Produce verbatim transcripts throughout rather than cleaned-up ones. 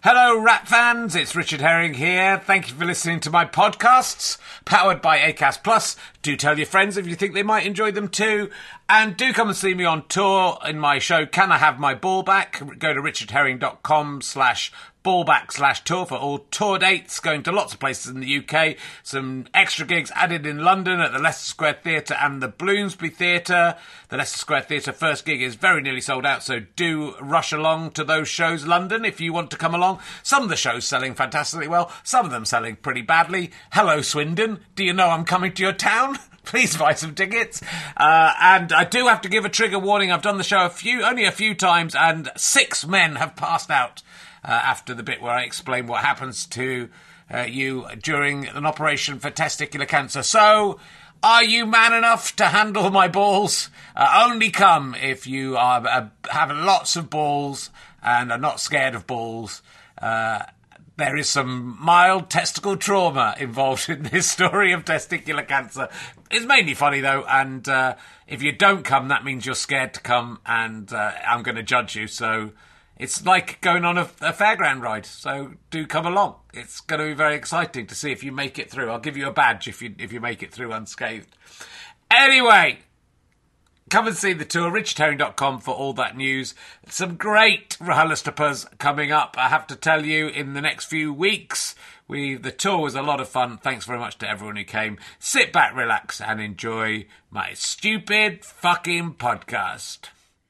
Hello, Rat fans. It's Richard Herring here. Thank you for listening to my podcasts, powered by Acast Plus. Do tell your friends if you think they might enjoy them too. And do come and see me on tour in my show, Can I Have My Ball Back? Go to richardherring.com slash ballback slash tour for all tour dates, going to lots of places in the U K. Some extra gigs added in London at the Leicester Square Theatre and the Bloomsbury Theatre. The Leicester Square Theatre first gig is very nearly sold out, so do rush along to those shows, London, if you want to come along. Some of the shows selling fantastically well, some of them selling pretty badly. Hello, Swindon. Do you know I'm coming to your town? Please buy some tickets. Uh, and I do have to give a trigger warning. I've done the show a few, only a few times, and six men have passed out uh, after the bit where I explain what happens to uh, you during an operation for testicular cancer. So, are you man enough to handle my balls? Uh, only come if you are uh, have lots of balls and are not scared of balls. Uh, There is some mild testicle trauma involved in this story of testicular cancer. It's mainly funny, though, and uh, if you don't come, that means you're scared to come, and uh, I'm going to judge you. So it's like going on a, a fairground ride, so do come along. It's going to be very exciting to see if you make it through. I'll give you a badge if you if you make it through unscathed. Anyway, come and see the tour, richard herring dot com for all that news. Some great RHLSTPs coming up, I have to tell you, in the next few weeks. We The tour was a lot of fun. Thanks very much to everyone who came. Sit back, relax, and enjoy my stupid fucking podcast.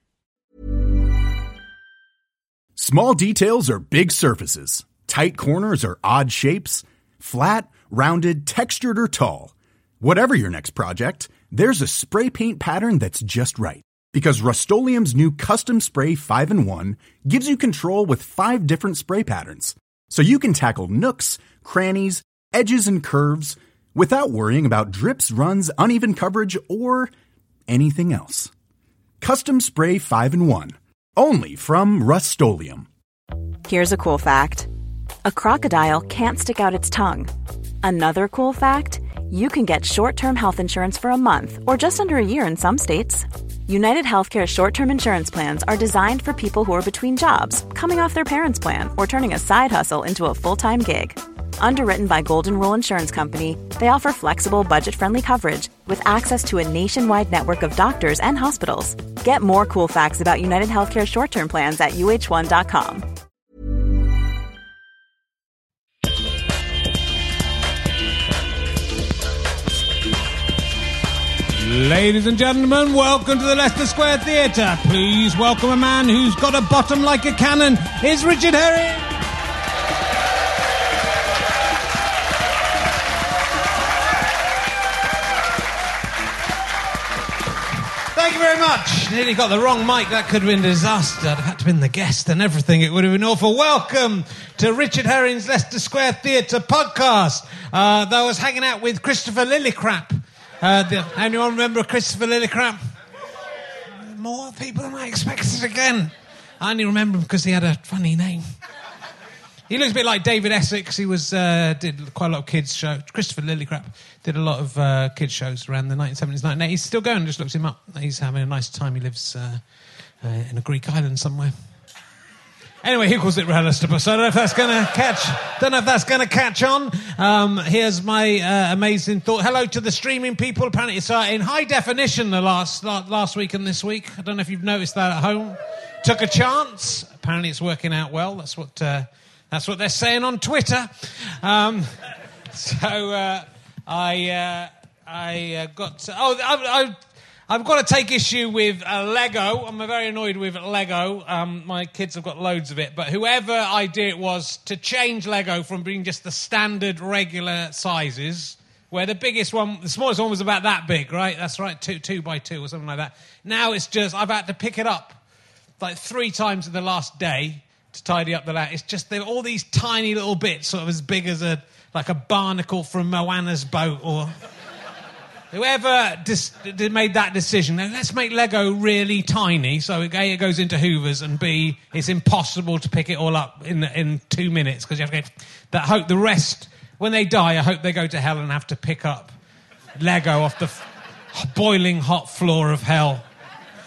Small details are big surfaces. Tight corners are odd shapes. Flat, rounded, textured, or tall. Whatever your next project, there's a spray paint pattern that's just right. Because Rust-Oleum's new Custom Spray five in one gives you control with five different spray patterns. So you can tackle nooks, crannies, edges, and curves without worrying about drips, runs, uneven coverage, or anything else. Custom Spray five in one. Only from Rust-Oleum. Here's a cool fact. A crocodile can't stick out its tongue. Another cool fact, you can get short-term health insurance for a month or just under a year in some states. United Healthcare short-term insurance plans are designed for people who are between jobs, coming off their parents' plan, or turning a side hustle into a full-time gig. Underwritten by Golden Rule Insurance Company, they offer flexible, budget-friendly coverage with access to a nationwide network of doctors and hospitals. Get more cool facts about United Healthcare short-term plans at U H one dot com. Ladies and gentlemen, welcome to the Leicester Square Theatre. Please welcome a man who's got a bottom like a cannon. It's Richard Herring. Thank you very much. Nearly got the wrong mic. That could have been a disaster. I'd have had to have been the guest and everything. It would have been awful. Welcome to Richard Herring's Leicester Square Theatre podcast. Uh, though I was hanging out with Christopher Lillicrap. Uh, the, anyone remember Christopher Lillicrap? More people than I expected again. I only remember him because he had a funny name. He looks a bit like David Essex. He was uh, did quite a lot of kids' shows. Christopher Lillicrap did a lot of uh, kids' shows around the nineteen seventies, nineteen eighties. He's still going, just looks him up. He's having a nice time. He lives uh, uh, in a Greek island somewhere. Anyway, he calls it RHLSTP, so I don't know if that's going to catch. Don't know if that's going to catch on. Um, here's my uh, amazing thought. Hello to the streaming people. Apparently, it's uh, in high definition the last last week and this week. I don't know if you've noticed that at home. Took a chance. Apparently, it's working out well. That's what uh, that's what they're saying on Twitter. Um, so uh, I uh, I uh, got. To, oh, I. I I've got to take issue with uh, Lego. I'm very annoyed with Lego. Um, my kids have got loads of it. But whoever idea it was to change Lego from being just the standard regular sizes, where the biggest one, the smallest one was about that big, right? That's right, two, two by two or something like that. Now it's just, I've had to pick it up like three times in the last day to tidy up the lot. It's just, they're all these tiny little bits, sort of as big as a, like a barnacle from Moana's boat or... Whoever dis- made that decision, now let's make Lego really tiny, so A, it goes into Hoovers, and B, it's impossible to pick it all up in in two minutes, because you have to go... That hope the rest, when they die, I hope they go to hell and have to pick up Lego off the f- boiling hot floor of hell.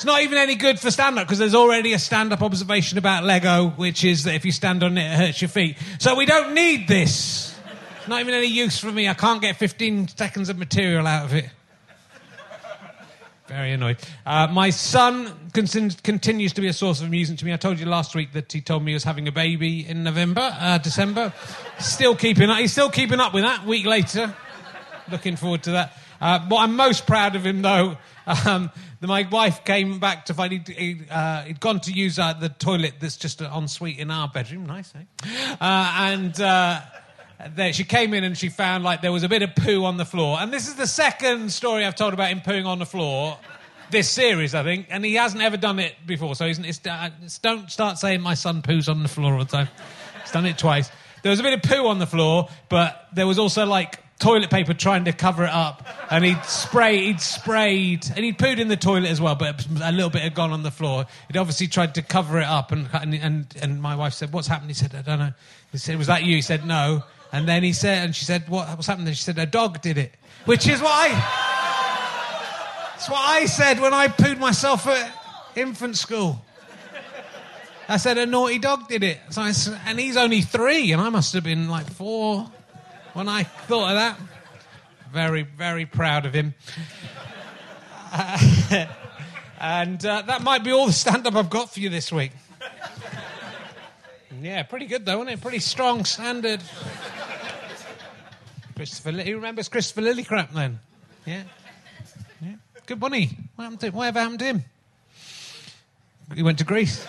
It's not even any good for stand-up because there's already a stand-up observation about Lego, which is that if you stand on it, it hurts your feet. So we don't need this. It's not even any use for me. I can't get fifteen seconds of material out of it. Very annoyed. Uh, my son con- continues to be a source of amusement to me. I told you last week that he told me he was having a baby in November, uh, December. Still keeping up. He's still keeping up with that. A week later, looking forward to that. Uh, what I'm most proud of him, though, um, the, my wife came back to find he'd, he'd, uh, he'd gone to use uh, the toilet that's just an ensuite in our bedroom. Nice, eh? Uh, and. Uh, There, she came in and she found like there was a bit of poo on the floor. And this is the second story I've told about him pooing on the floor this series, I think. And he hasn't ever done it before. So he's, it's, uh, it's, don't start saying my son poos on the floor all the time. He's done it twice. There was a bit of poo on the floor, but there was also like toilet paper trying to cover it up. And he'd spray, he'd sprayed, and he'd pooed in the toilet as well, but a little bit had gone on the floor. He'd obviously tried to cover it up. And, and, and, and my wife said, "What's happened?" He said, "I don't know." He said, "Was that you?" He said, "No." And then he said, and she said, what, what's happened? And she said, "A dog did it." Which is what I... That's what I said when I pooed myself at infant school. I said, "A naughty dog did it." So I said, and he's only three, and I must have been like four when I thought of that. Very, very proud of him. Uh, and uh, that might be all the stand-up I've got for you this week. Yeah, pretty good, though, isn't it? Pretty strong standard. Christopher, who remembers Christopher Lillicrap then? Yeah, yeah. Good bunny. What happened to him? Whatever happened to him? He went to Greece.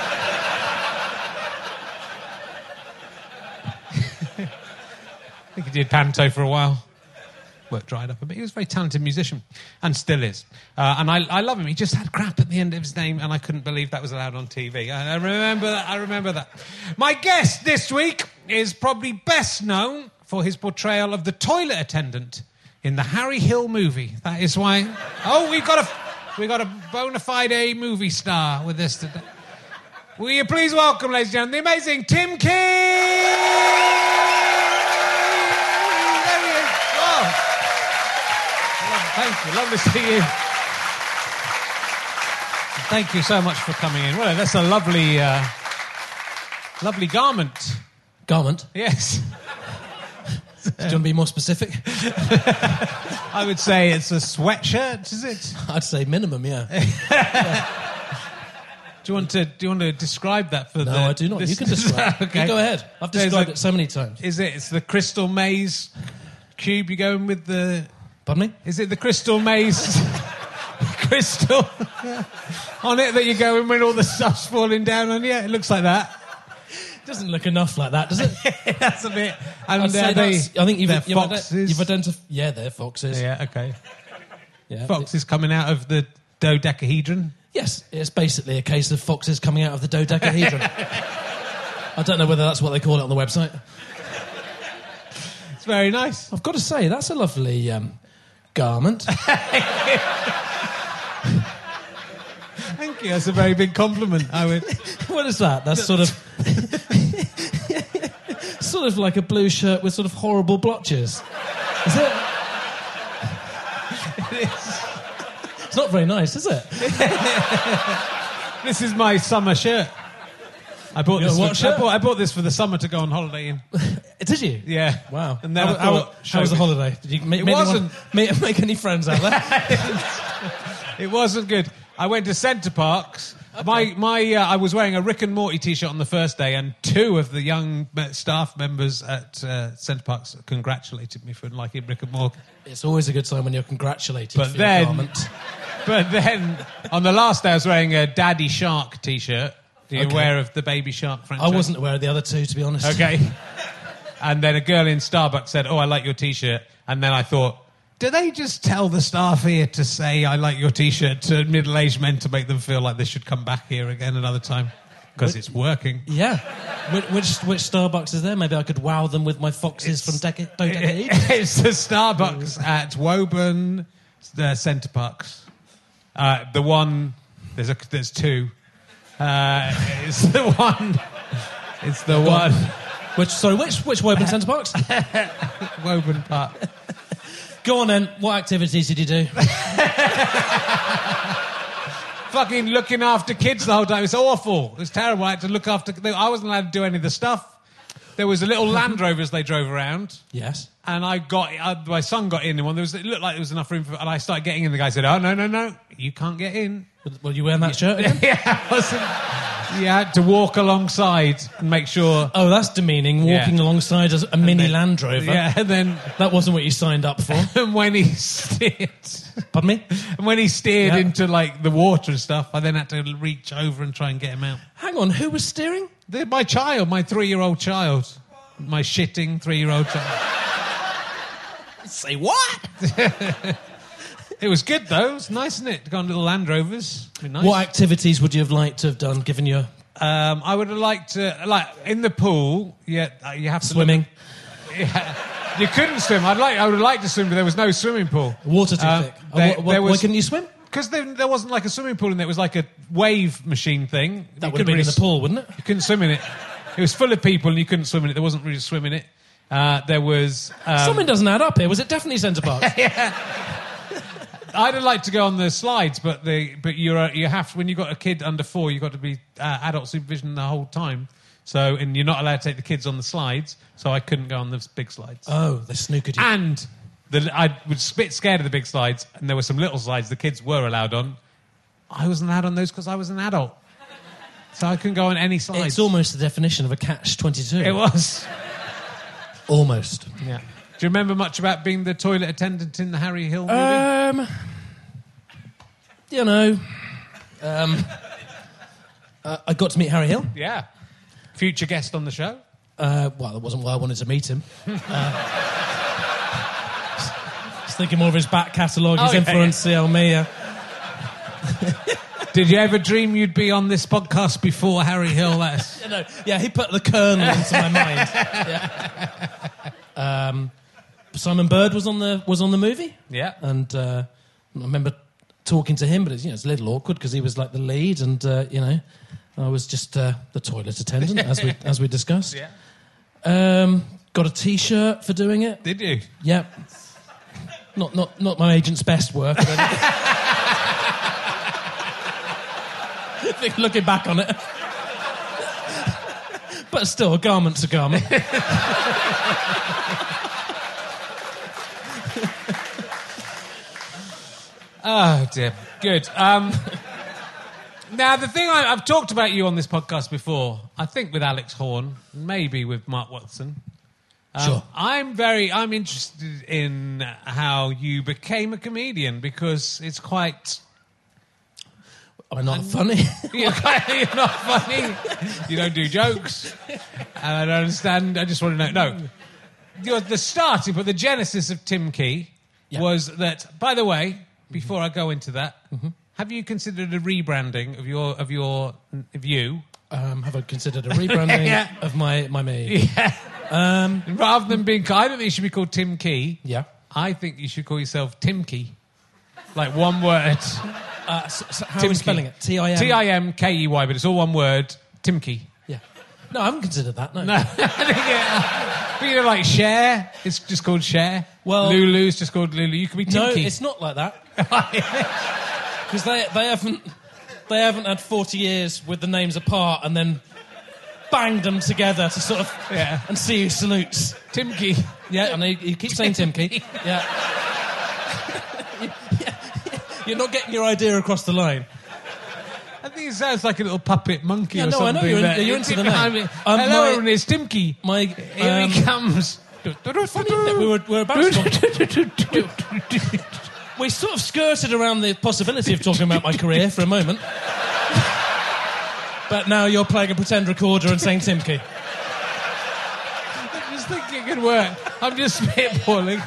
I think he did panto for a while. Work dried up a bit. He was a very talented musician, and still is. Uh, and I, I love him. He just had crap at the end of his name, and I couldn't believe that was allowed on T V. I, I remember that. I remember that. My guest this week is probably best known for his portrayal of the toilet attendant in the Harry Hill movie. That is why. Oh, we've got a we got a bona fide movie star with us today. Will you please welcome, ladies and gentlemen, the amazing Tim King? Thank you. Lovely to see you. Thank you so much for coming in. Well, that's a lovely, uh, lovely garment. Garment? Yes. Do you want to be more specific? I would say it's a sweatshirt, is it? I'd say minimum, yeah. yeah. Do you want to? Do you want to describe that for no, the? No, I do not. This, you can describe. Okay. You go ahead. I've described a, it so many times. Is it? It's the Crystal Maze cube. You going with the? Pardon me? Is it the Crystal Maze crystal on it that you go in when all the stuff's falling down on you? It looks like that. It doesn't look enough like that, does it? That's a bit. And I'd say they, that's, I think you've, they're you've, foxes. You've identified. Yeah, they're foxes. Yeah. Okay. Yeah. Foxes coming out of the dodecahedron. Yes, it's basically a case of foxes coming out of the dodecahedron. I don't know whether that's what they call it on the website. It's very nice. I've got to say, that's a lovely um, garment. Thank you. That's a very big compliment. I would. What is that? That's sort of... sort of like a blue shirt with sort of horrible blotches. Is it? It is. It's not very nice, is it? This is my summer shirt. I bought Your this. what For, shirt? I, bought, I bought this for the summer to go on holiday in. Did you? Yeah. Wow. And then how, I thought, how, how was the holiday? Did you make, It make, wasn't. Anyone, make, make any friends out there? It wasn't good. I went to Centre Parks. Okay. My my, uh, I was wearing a Rick and Morty T-shirt on the first day, and two of the young staff members at uh, Centre Parks congratulated me for liking Rick and Morty. It's always a good sign when you're congratulated but for then, your garment. But then, on the last day, I was wearing a Daddy Shark T-shirt. Are you Okay. aware of the Baby Shark franchise? I wasn't aware of the other two, to be honest. Okay. And then a girl in Starbucks said, "Oh, I like your T-shirt." And then I thought, do they just tell the staff here to say, "I like your T-shirt" to middle-aged men to make them feel like they should come back here again another time? Because it's working. Yeah. Which, which which Starbucks is there? Maybe I could wow them with my foxes It's- from Deca- Dodecahedron. It's the Starbucks at Woburn uh, Centre Parks. Uh, the one, there's a, there's two. Uh, it's the one. It's the one. Which sorry, which which Woburn Centre Parks? Woburn Park. Go on then. What activities did you do? fucking looking after kids the whole time. It's awful. It was terrible. I had to look after... I wasn't allowed to do any of the stuff. There was a little Land Rovers they drove around. Yes. And I got... Uh, my son got in one. There was, it looked like there was enough room for... And I started getting in. The guy said, oh, no, no, no. You can't get in. Well, you wearing that shirt again? Yeah, I wasn't... You had to walk alongside and make sure... Oh, that's demeaning, walking Yeah. alongside a, a mini then- Land Rover. Yeah, and then... That wasn't what you signed up for. And when he steered... Pardon me? And when he steered Yeah. into, like, the water and stuff, I then had to reach over and try and get him out. Hang on, who was steering? The, my child, my three-year-old child. My shitting three-year-old child. Say what? It was good, though. It was nice, isn't it? To go on little Land Rovers. It'd be nice. What activities would you have liked to have done, given your Um, I would have liked to... Like, in the pool, yeah, uh, you have to... swimming? Yeah. You couldn't swim. I'd like. I would have liked to swim, but there was no swimming pool. Water too Uh, thick. Oh, there- wh- wh- there why was- couldn't you swim? Because there, there wasn't like a swimming pool in there. It was like a wave machine thing. That You would have couldn't been in really the s- pool, wouldn't it? You couldn't swim in it. It was full of people and you couldn't swim in it. There wasn't really swim in it. Uh, there was... Um, Something doesn't add up here. Was it definitely Centre Park? I'd have liked to go on the slides, but the but you're uh, you have when you've got a kid under four, you've got to be uh, adult supervision the whole time. So and you're not allowed to take the kids on the slides. So I couldn't go on the big slides. Oh, they snookered you. And the, I was a bit scared of the big slides, and there were some little slides the kids were allowed on. I wasn't allowed on those because I was an adult, so I couldn't go on any slides. It's almost the definition of a catch twenty-two. It was. Almost. Yeah. Do you remember much about being the toilet attendant in the Harry Hill movie? Um, you know, um, uh, I got to meet Harry Hill. yeah. Future guest on the show. Uh, well, that wasn't why I wanted to meet him. Uh, I was thinking more of his back catalogue, his Oh, yeah, influence, see how me. Uh, Did you ever dream you'd be on this podcast before Harry Hill? That's... you know, yeah, he put the kernel into my mind. Yeah. Um, Simon Bird was on the was on the movie. Yeah. And uh, I remember talking to him, but it's, you know, it's a little awkward because he was like the lead, and uh, you know, I was just uh, the toilet attendant, as we as we discussed. Yeah. Um, got a T-shirt for doing it. Did you? Yep. Not not not my agent's best work. But I think looking back on it, but still, a garment's a garment. Oh, dear. Good. Um, now, the thing I, I've talked about you on this podcast before, I think with Alex Horn, maybe with Mark Watson. Um, Sure. I'm very, I'm interested in how you became a comedian because it's quite... I'm not funny. You're, quite, you're not funny. You don't do jokes. And I don't understand. I just want to know. No. You're the starting, but the genesis of Tim Key Yeah. was that, by the way, before I go into that, Mm-hmm. have you considered a rebranding of your of your of you? Um, have I considered a rebranding Yeah. of my my me? Yeah. Um, Rather than being, I don't think you should be called Tim Key. yeah. I think you should call yourself Tim Key. Like one word. Uh, so, so how Tim are we spelling Key. it? T I M. T I M K E Y, but it's all one word. Tim Key. Yeah. No, I haven't considered that. No. No. But you know, like Cher, it's just called Cher. Well- Lulu's just called Lulu. You could be No, Tinky. it's not like that. Because they they haven't they haven't had forty years with the names apart and then banged them together to sort of Yeah. and see who salutes. Timky. Yeah, and you, you keep saying Timky. Yeah. You're not getting your idea across the line. I think it sounds like a little puppet monkey Yeah, or no, I know something. you're in- that- you're into the I name. mean, Um, hello, my- everyone, it's Timky. My Here um, he comes. funny that we were we're about to we sort of skirted around the possibility of talking about my career for a moment. But now you're playing a pretend recorder and saying Timky. I just think it could work. I'm just spitballing.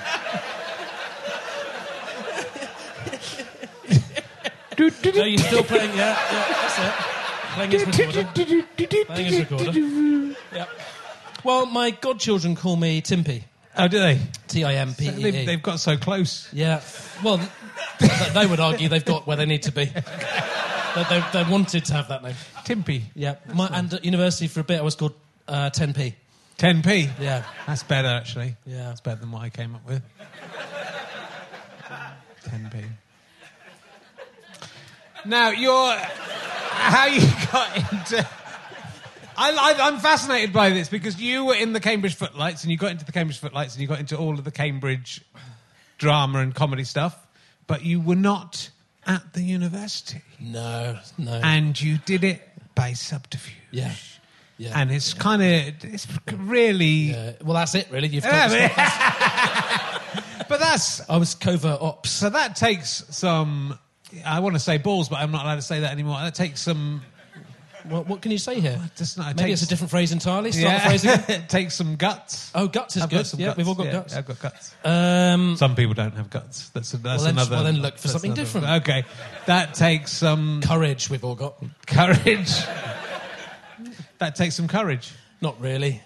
No, you're still playing, yeah, yeah, that's it. Playing his recorder. Playing his recorder. Yep. Well, my godchildren call me Timpy. Oh, do they? T I M P E They've, E. they've got so close. Yeah. Well, th- they would argue they've got where they need to be. They, they, they wanted to have that name. Timpy. Yeah. My, and at university for a bit I was called uh, ten p. ten p. Yeah. That's better, actually. Yeah. That's better than what I came up with. ten p. Now, you're... How you got into... I, I, I'm fascinated by this because you were in the Cambridge Footlights and you got into the Cambridge Footlights and you got into all of the Cambridge drama and comedy stuff, but you were not at the university. No, no. And you did it by subterfuge. Yeah. Yeah. And it's yeah. kind of... It's really... Yeah. Well, that's it, really. You've Yeah, told but, us. but that's... I was covert ops. So that takes some... I want to say balls, but I'm not allowed to say that anymore. That takes some... What, what can you say here? Just not, it Maybe takes, it's a different phrase entirely. Start yeah. the phrase again. It takes some guts. Oh, guts is I've good. got some Yeah, guts. we've all got Yeah, guts. I've got guts. Um, Some people don't have guts. That's, a, that's well, then, another... well, then look for that's something another- different. Okay. That takes some... Courage, we've all got. Courage. That takes some courage. Not really.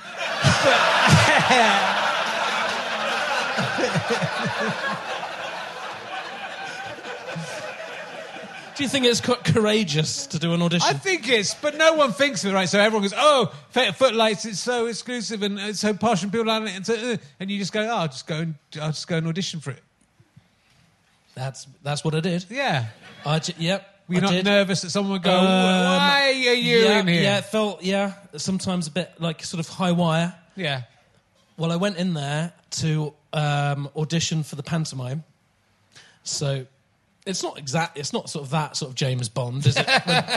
Do you think it's quite courageous to do an audition? I think it's, but no one thinks of it, right? So everyone goes, "Oh, Footlights, it's so exclusive and it's so posh and people aren't it," and, so, uh, and you just go, "Oh, I'll just go and I'll just go and audition for it." That's that's what I did. Yeah. I ju- yep. Were you I not did. nervous that someone would go, Um, "Why are you yeah, in here?" Yeah, it felt yeah sometimes a bit like sort of high wire. Yeah. Well, I went in there to um, audition for the pantomime, so it's not exact. It's not sort of that sort of James Bond, is it? I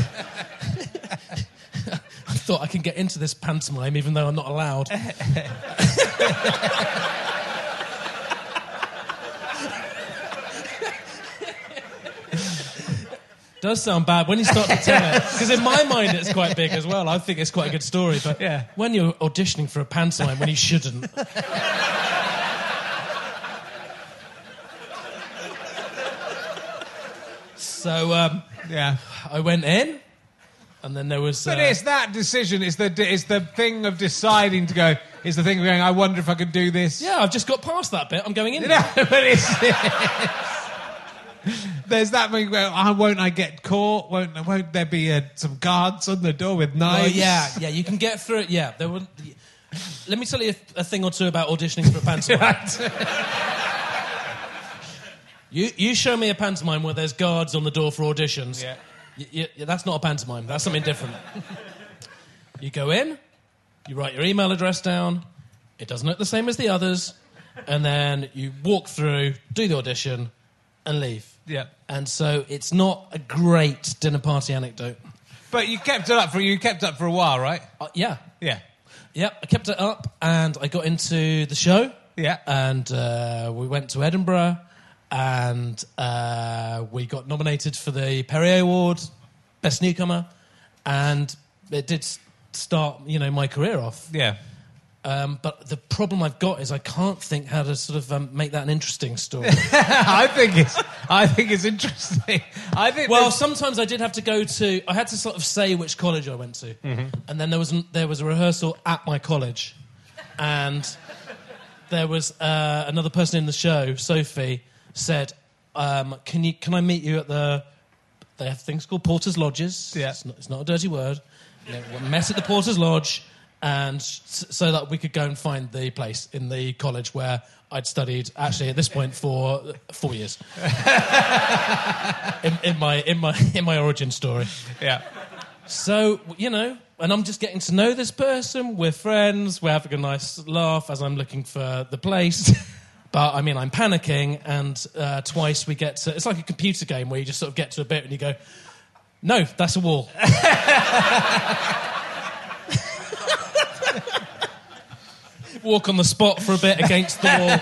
thought I can get into this pantomime even though I'm not allowed. Does sound bad when you start to tell it, because in my mind it's quite big as well. I think it's quite a good story, but Yeah. when you're auditioning for a pantomime when you shouldn't. So um, Yeah. I went in, and then there was. But uh, it's that decision. It's the it's the thing of deciding to go. It's the thing of going, I wonder if I could do this. yeah, I've just got past that bit. I'm going in. No, now. but it's... There's that thing where, oh, won't I get caught? Won't won't there be uh, some guards on the door with Oh knives? yeah, yeah, you can get through it. Yeah, there were. Let me tell you a, a thing or two about auditioning for a pantomime. you you show me a pantomime where there's guards on the door for auditions. Yeah. Y- y- that's not a pantomime. That's something different. You go in, you write your email address down. It doesn't look the same as the others, and then you walk through, do the audition, and leave. Yeah. And so it's not a great dinner party anecdote. But you kept it up for you kept up for a while, right? Uh, yeah. Yeah. Yep, I kept it up, and I got into the show. Yeah. And uh, we went to Edinburgh, and uh, we got nominated for the Perrier Award, Best Newcomer, and it did s- start, you know, my career off. Yeah. Um, but the problem I've got is I can't think how to sort of um, make that an interesting story. I think it's I think it's interesting. I think Well, there's- sometimes I did have to go to. I had to sort of say which college I went to, Mm-hmm. and then there was an, there was a rehearsal at my college, and there was uh, another person in the show. Sophie said, um, "Can you can I meet you at the? They have things called Porter's Lodges. Yeah. it's not, it's not a dirty word. You know, we met at the Porter's Lodge." And s- so that we could go and find the place in the college where I'd studied, actually at this point, for four years. in, in my in my in my origin story. yeah. So you know, and I'm just getting to know this person. We're friends. We're having a nice laugh as I'm looking for the place. But I mean, I'm panicking, and uh, twice we get to. It's like a computer game where you just sort of get to a bit and you go, "No, that's a wall." Walk on the spot for a bit against the wall.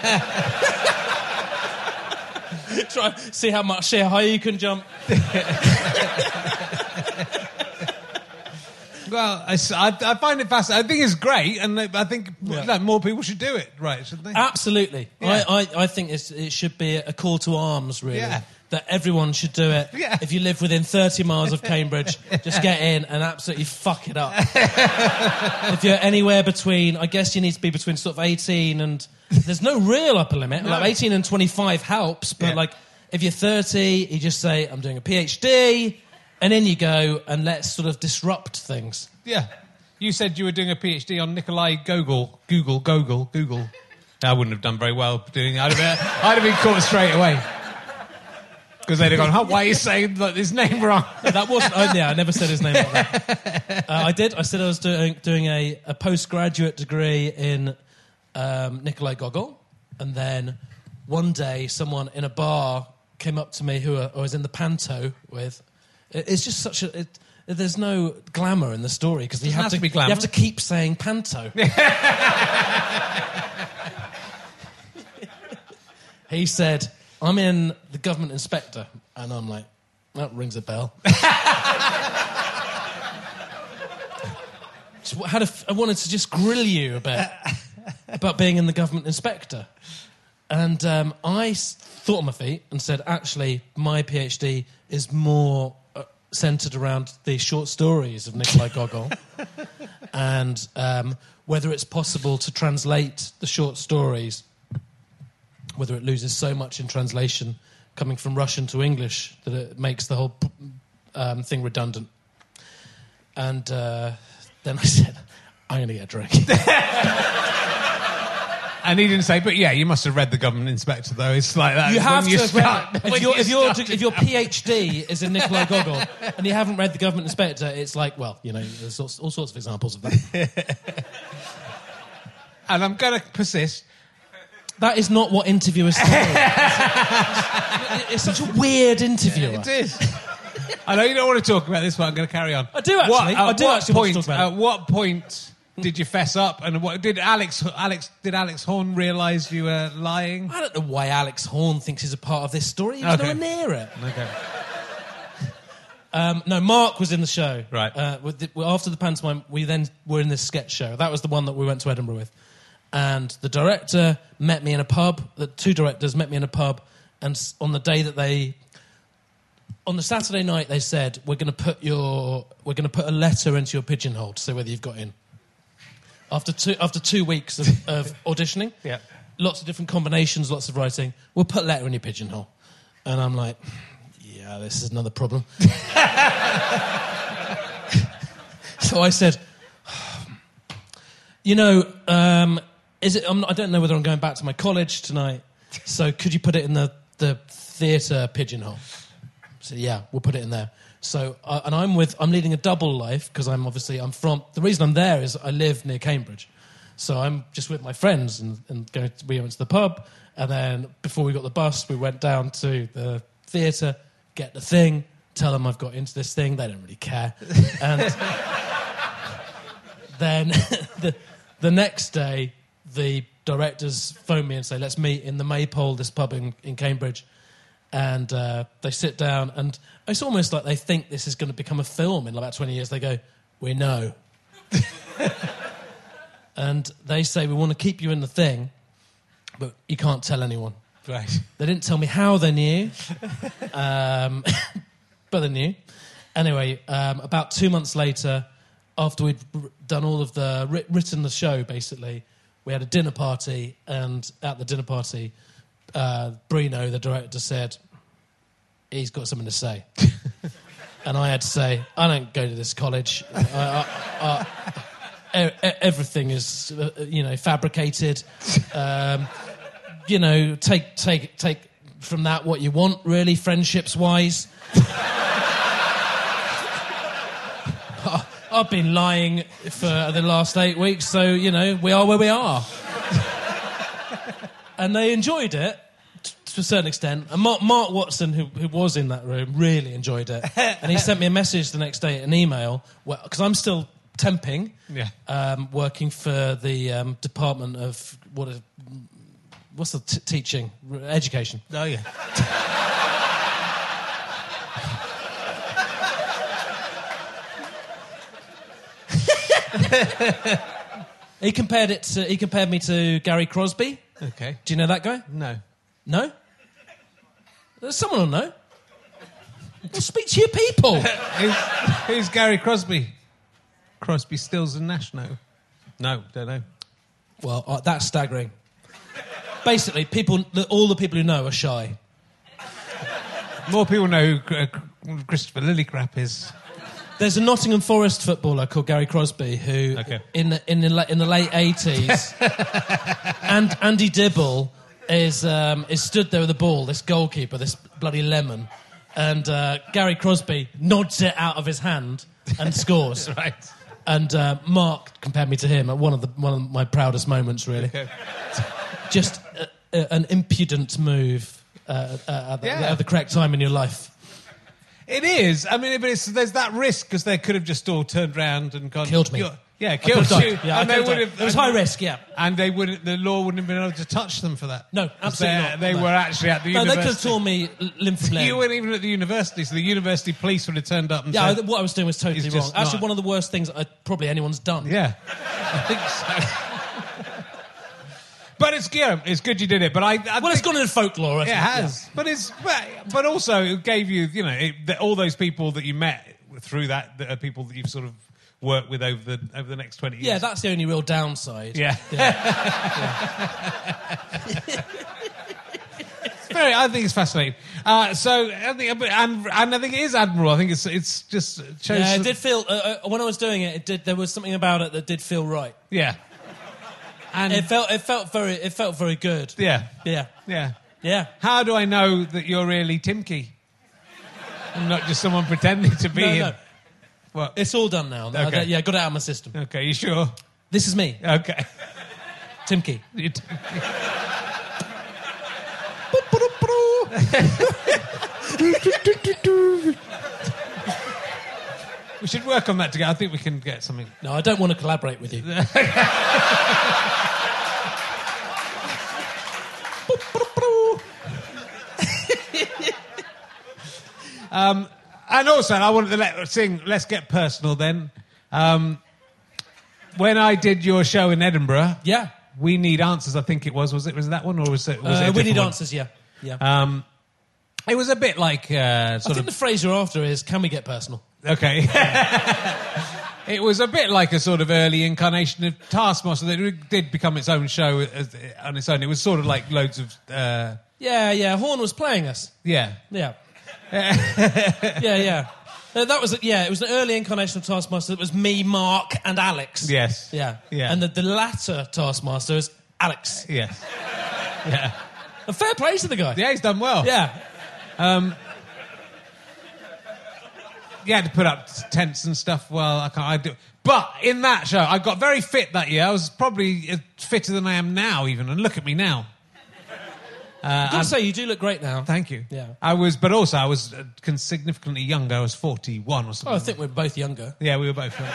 Try see how much, see how high you can jump. Well, I, s- I- I find it fascinating. I think it's great, and I think Yeah. that more people should do it, right? Shouldn't they? Absolutely, Yeah. I, I, I think it's, it should be a call to arms, really. Yeah. That everyone should do it. Yeah. If you live within thirty miles of Cambridge, just get in and absolutely fuck it up. If you're anywhere between, I guess you need to be between sort of eighteen and... There's no real upper limit. No. Like eighteen and twenty-five helps, but Yeah. like if you're thirty, you just say, I'm doing a PhD, and in you go, and let's sort of disrupt things. Yeah. You said you were doing a PhD on Nikolai Gogol. Google, Gogol, Google. I wouldn't have done very well doing it. I'd have been, I'd have been caught straight away. Because they'd have gone, oh, why are you saying like, his name wrong? That wasn't... Oh, yeah, I never said his name like that. Uh, I did. I said I was doing, doing a, a postgraduate degree in um, Nikolai Gogol. And then one day, someone in a bar came up to me who I was in the panto with. It, it's just such a... It, there's no glamour in the story because you, have to, to be glamour. you have to keep saying panto. He said, I'm in the government inspector. And I'm like, that rings a bell. So I, had a, I wanted to just grill you a bit about being in the government inspector. And um, I s- thought on my feet and said, actually, my PhD is more uh, centred around the short stories of Nikolai Gogol and um, whether it's possible to translate the short stories, whether it loses so much in translation coming from Russian to English that it makes the whole um, thing redundant. And uh, then I said, I'm going to get a drink. And he didn't say, but yeah, you must have read the government inspector, though. It's like that. You have you to. start, if, when your, you if, your, start if your PhD is in Nikolai Gogol and you haven't read the government inspector, it's like, well, you know, there's all, all sorts of examples of that. And I'm going to persist. That is not what interviewers say. It's such a weird interviewer. It is. I know you don't want to talk about this, but I'm going to carry on. I do actually. What, I do what actually point, want to talk about At it. what point did you fess up? And what did Alex? Alex did Alex Horn realise you were lying? I don't know why Alex Horn thinks he's a part of this story. He was Okay. nowhere near it. Okay. Um, no, Mark was in the show. Right. Uh, with the, well, after the pantomime, we then were in this sketch show. That was the one that we went to Edinburgh with. And the director met me in a pub. The two directors met me in a pub. And s- on the day that they... On the Saturday night, they said, we're going to put your... We're going to put a letter into your pigeonhole to say whether you've got in. After two, after two weeks of, of auditioning, Yeah. lots of different combinations, lots of writing, we'll put a letter in your pigeonhole. And I'm like, yeah, this is another problem. So I said, you know, um, is it? I'm not, I don't know whether I'm going back to my college tonight. So could you put it in the, the theatre pigeonhole? So yeah, we'll put it in there. So uh, and I'm with I'm leading a double life because I'm obviously I'm from the reason I'm there is I live near Cambridge, so I'm just with my friends and, and going to, we went to the pub and then before we got the bus we went down to the theatre, get the thing, tell them I've got into this thing. They don't really care, and then the the next day the directors phone me and say let's meet in the Maypole, this pub in, in Cambridge. And uh, they sit down, and it's almost like they think this is going to become a film in about twenty years. They go, we know. And they say, we want to keep you in the thing, but you can't tell anyone. Right. They didn't tell me how they knew, um, but they knew. Anyway, um, about two months later, after we'd r- done all of the, writ- written the show, basically, we had a dinner party, and at the dinner party... Uh, Bruno, the director, said, he's got something to say. And I had to say, I don't go to this college. I, I, I, e- everything is, uh, you know, fabricated. Um, you know, take, take, take from that what you want, really, friendships-wise. I've been lying for the last eight weeks, so, you know, we are where we are. And they enjoyed it t- to a certain extent. And Mark, Mark Watson, who, who was in that room, really enjoyed it. And he sent me a message the next day, an email, because I'm still temping, Yeah. um, working for the um, Department of... what? Is, what's the t- teaching? Education. Oh, yeah. He compared it to, he compared me to Gary Crosby. Okay. Do you know that guy? No. No? There's someone will know. Well, speak to your people. who's, who's Gary Crosby? Crosby, Stills and Nash? No. No, don't know. Well, uh, that's staggering. Basically, people, the, all the people who know are shy. More people know who uh, Christopher Lillicrap is. There's a Nottingham Forest footballer called Gary Crosby who, Okay. in the, in the la- in the late eighties, and Andy Dibble is um, is stood there with the ball, this goalkeeper, this bloody lemon, and uh, Gary Crosby nods it out of his hand and scores. Right. And uh, Mark compared me to him at one of the one of my proudest moments, really. Okay. Just uh, uh, an impudent move uh, uh, at, the, Yeah. at the correct time in your life. It is. I mean, but it's, there's that risk because they could have just all turned round and gone... Killed me. You're- Yeah, I killed could've you. died. Yeah, I and they could've would died. have. It was high risk, yeah. And they wouldn't. The law wouldn't have been able to touch them for that. No, absolutely they, not. They No. were actually at the No, they could have university. torn me l- limb from limb. You weren't even at the university, so the university police would have turned up and Yeah, I, said, what I was doing was totally It's wrong. just Actually, not- one of the worst things I, probably anyone's done. "Yeah, I think so." But it's yeah, it's good you did it. But I, I Well, it's think- gone into folklore. It hasn't has, but it's but, but also it gave you you know it, the, all those people that you met through that that are people that you've sort of worked with over the over the next twenty years. Yeah, that's the only real downside. Yeah. Yeah. It's very. I think it's fascinating. Uh, so I think, and, and I think it is admirable. I think it's it's just shows. Yeah, it that- did feel uh, uh, when I was doing it. It did. There was something about it that did feel right. Yeah. And It felt. It felt very. It felt very good. yeah, Yeah. yeah. Yeah. How do I know that you're really Timky? And not just someone pretending to be No, him? no. What? It's all done now. Okay. I- yeah, got it out of my system. Okay, you sure? This is me, Okay. Tim Key. You t- we should work on that together. I think we can get something. No, I don't want to collaborate with you. Um, and also, I wanted to let, sing Let's Get Personal then. Um, when I did your show in Edinburgh, Yeah. We Need Answers, I think it was. Was it was it that one or was it, was it a Uh, we different need one? answers. Yeah. Yeah. Um, it was a bit like uh, I sort think of... the phrase you're after is, "Can we get personal?" Okay. It was a bit like a sort of early incarnation of Taskmaster that did become its own show as, on its own. It was sort of like loads of... Uh, Yeah, yeah. Horn was playing us. yeah. Yeah. yeah, yeah. Uh, that was yeah. It was an early incarnation of Taskmaster. It was me, Mark, and Alex. Yes. Yeah. Yeah. And the, the latter Taskmaster is Alex. Yes. Yeah. A fair play to the guy. Yeah, he's done well. Yeah. Um, you had to put up tents and stuff. Well, I can't. I do. But in that show, I got very fit that year. I was probably uh, fitter than I am now, even. And look at me now. Uh, I've got to and- say, you do look great now. Thank you. Yeah. I was, but also I was uh, con- significantly younger. I was forty-one or something. Oh, I think we're both younger. Yeah, we were both younger.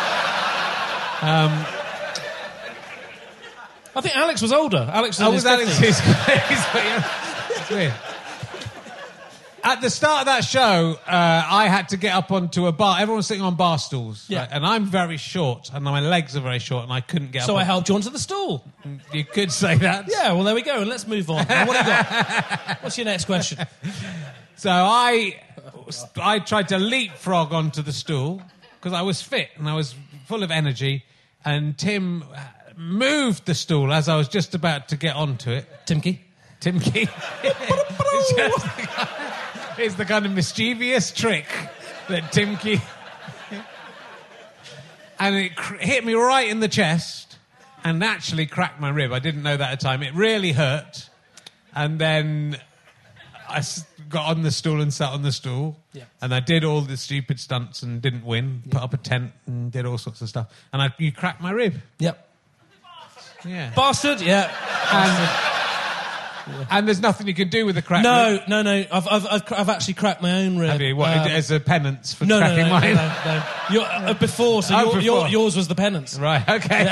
I think Alex was older. Alex was I in was his Alex. fifties. It's weird. At the start of that show, uh, I had to get up onto a bar. Everyone was sitting on bar stools. Yeah. Right? And I'm very short, and my legs are very short, and I couldn't get So up. I on- helped you onto the stool. You could say that. Yeah, well, there we go. And let's move on. Now, what have you got? What's your next question? So I, I tried to leapfrog onto the stool because I was fit and I was full of energy, and Tim moved the stool as I was just about to get onto it. Timky? Tim Key. It's just- it's the kind of mischievous trick that Tim Key... And it cr- hit me right in the chest and actually cracked my rib. I didn't know that at the time. It really hurt. And then I s- got on the stool and sat on the stool. Yeah. And I did all the stupid stunts and didn't win. Put up a tent and did all sorts of stuff. And I, you cracked my rib. Yep. Yeah. Bastard? Yeah. And, and there's nothing you can do with a cracked No, rib. no, no. I've, I've, I've, I've actually cracked my own rib. Have you? What, Um, as a penance for no, no, cracking no, no, mine? no, no. Your, uh, before, so Oh, your, before. Your, yours was the penance. Right, okay.